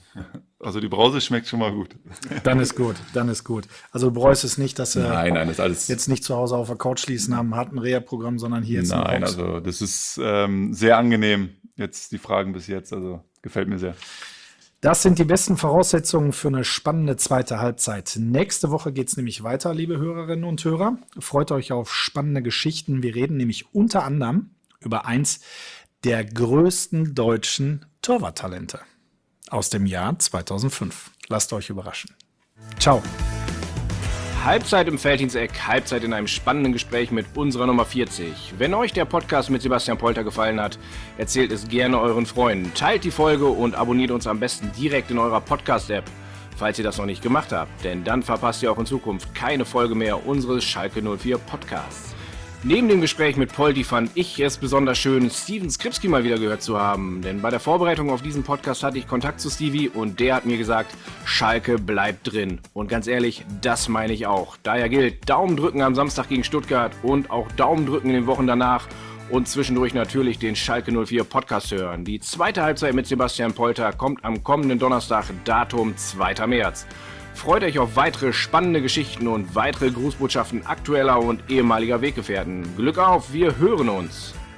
Also die Brause schmeckt schon mal gut. Dann ist gut. Also du bereust es nicht, dass Nein, das ist alles. jetzt nicht zu Hause auf der Couch schließen haben, harten Reha-Programm, sondern hier jetzt Nein, also das ist sehr angenehm. Jetzt die Fragen bis jetzt, also gefällt mir sehr. Das sind die besten Voraussetzungen für eine spannende zweite Halbzeit. Nächste Woche geht es nämlich weiter, liebe Hörerinnen und Hörer. Freut euch auf spannende Geschichten. Wir reden nämlich unter anderem über eins der größten deutschen Torwarttalente aus dem Jahr 2005. Lasst euch überraschen. Ciao. Halbzeit im Felddiensteck, Halbzeit in einem spannenden Gespräch mit unserer Nummer 40. Wenn euch der Podcast mit Sebastian Polter gefallen hat, erzählt es gerne euren Freunden. Teilt die Folge und abonniert uns am besten direkt in eurer Podcast-App, falls ihr das noch nicht gemacht habt. Denn dann verpasst ihr auch in Zukunft keine Folge mehr unseres Schalke 04 Podcasts. Neben dem Gespräch mit Polti fand ich es besonders schön, Steven Skripski mal wieder gehört zu haben. Denn bei der Vorbereitung auf diesen Podcast hatte ich Kontakt zu Stevie und der hat mir gesagt, Schalke bleibt drin. Und ganz ehrlich, das meine ich auch. Daher gilt, Daumen drücken am Samstag gegen Stuttgart und auch Daumen drücken in den Wochen danach und zwischendurch natürlich den Schalke 04 Podcast hören. Die zweite Halbzeit mit Sebastian Polter kommt am kommenden Donnerstag, Datum 2. März. Freut euch auf weitere spannende Geschichten und weitere Grußbotschaften aktueller und ehemaliger Weggefährten. Glück auf, wir hören uns!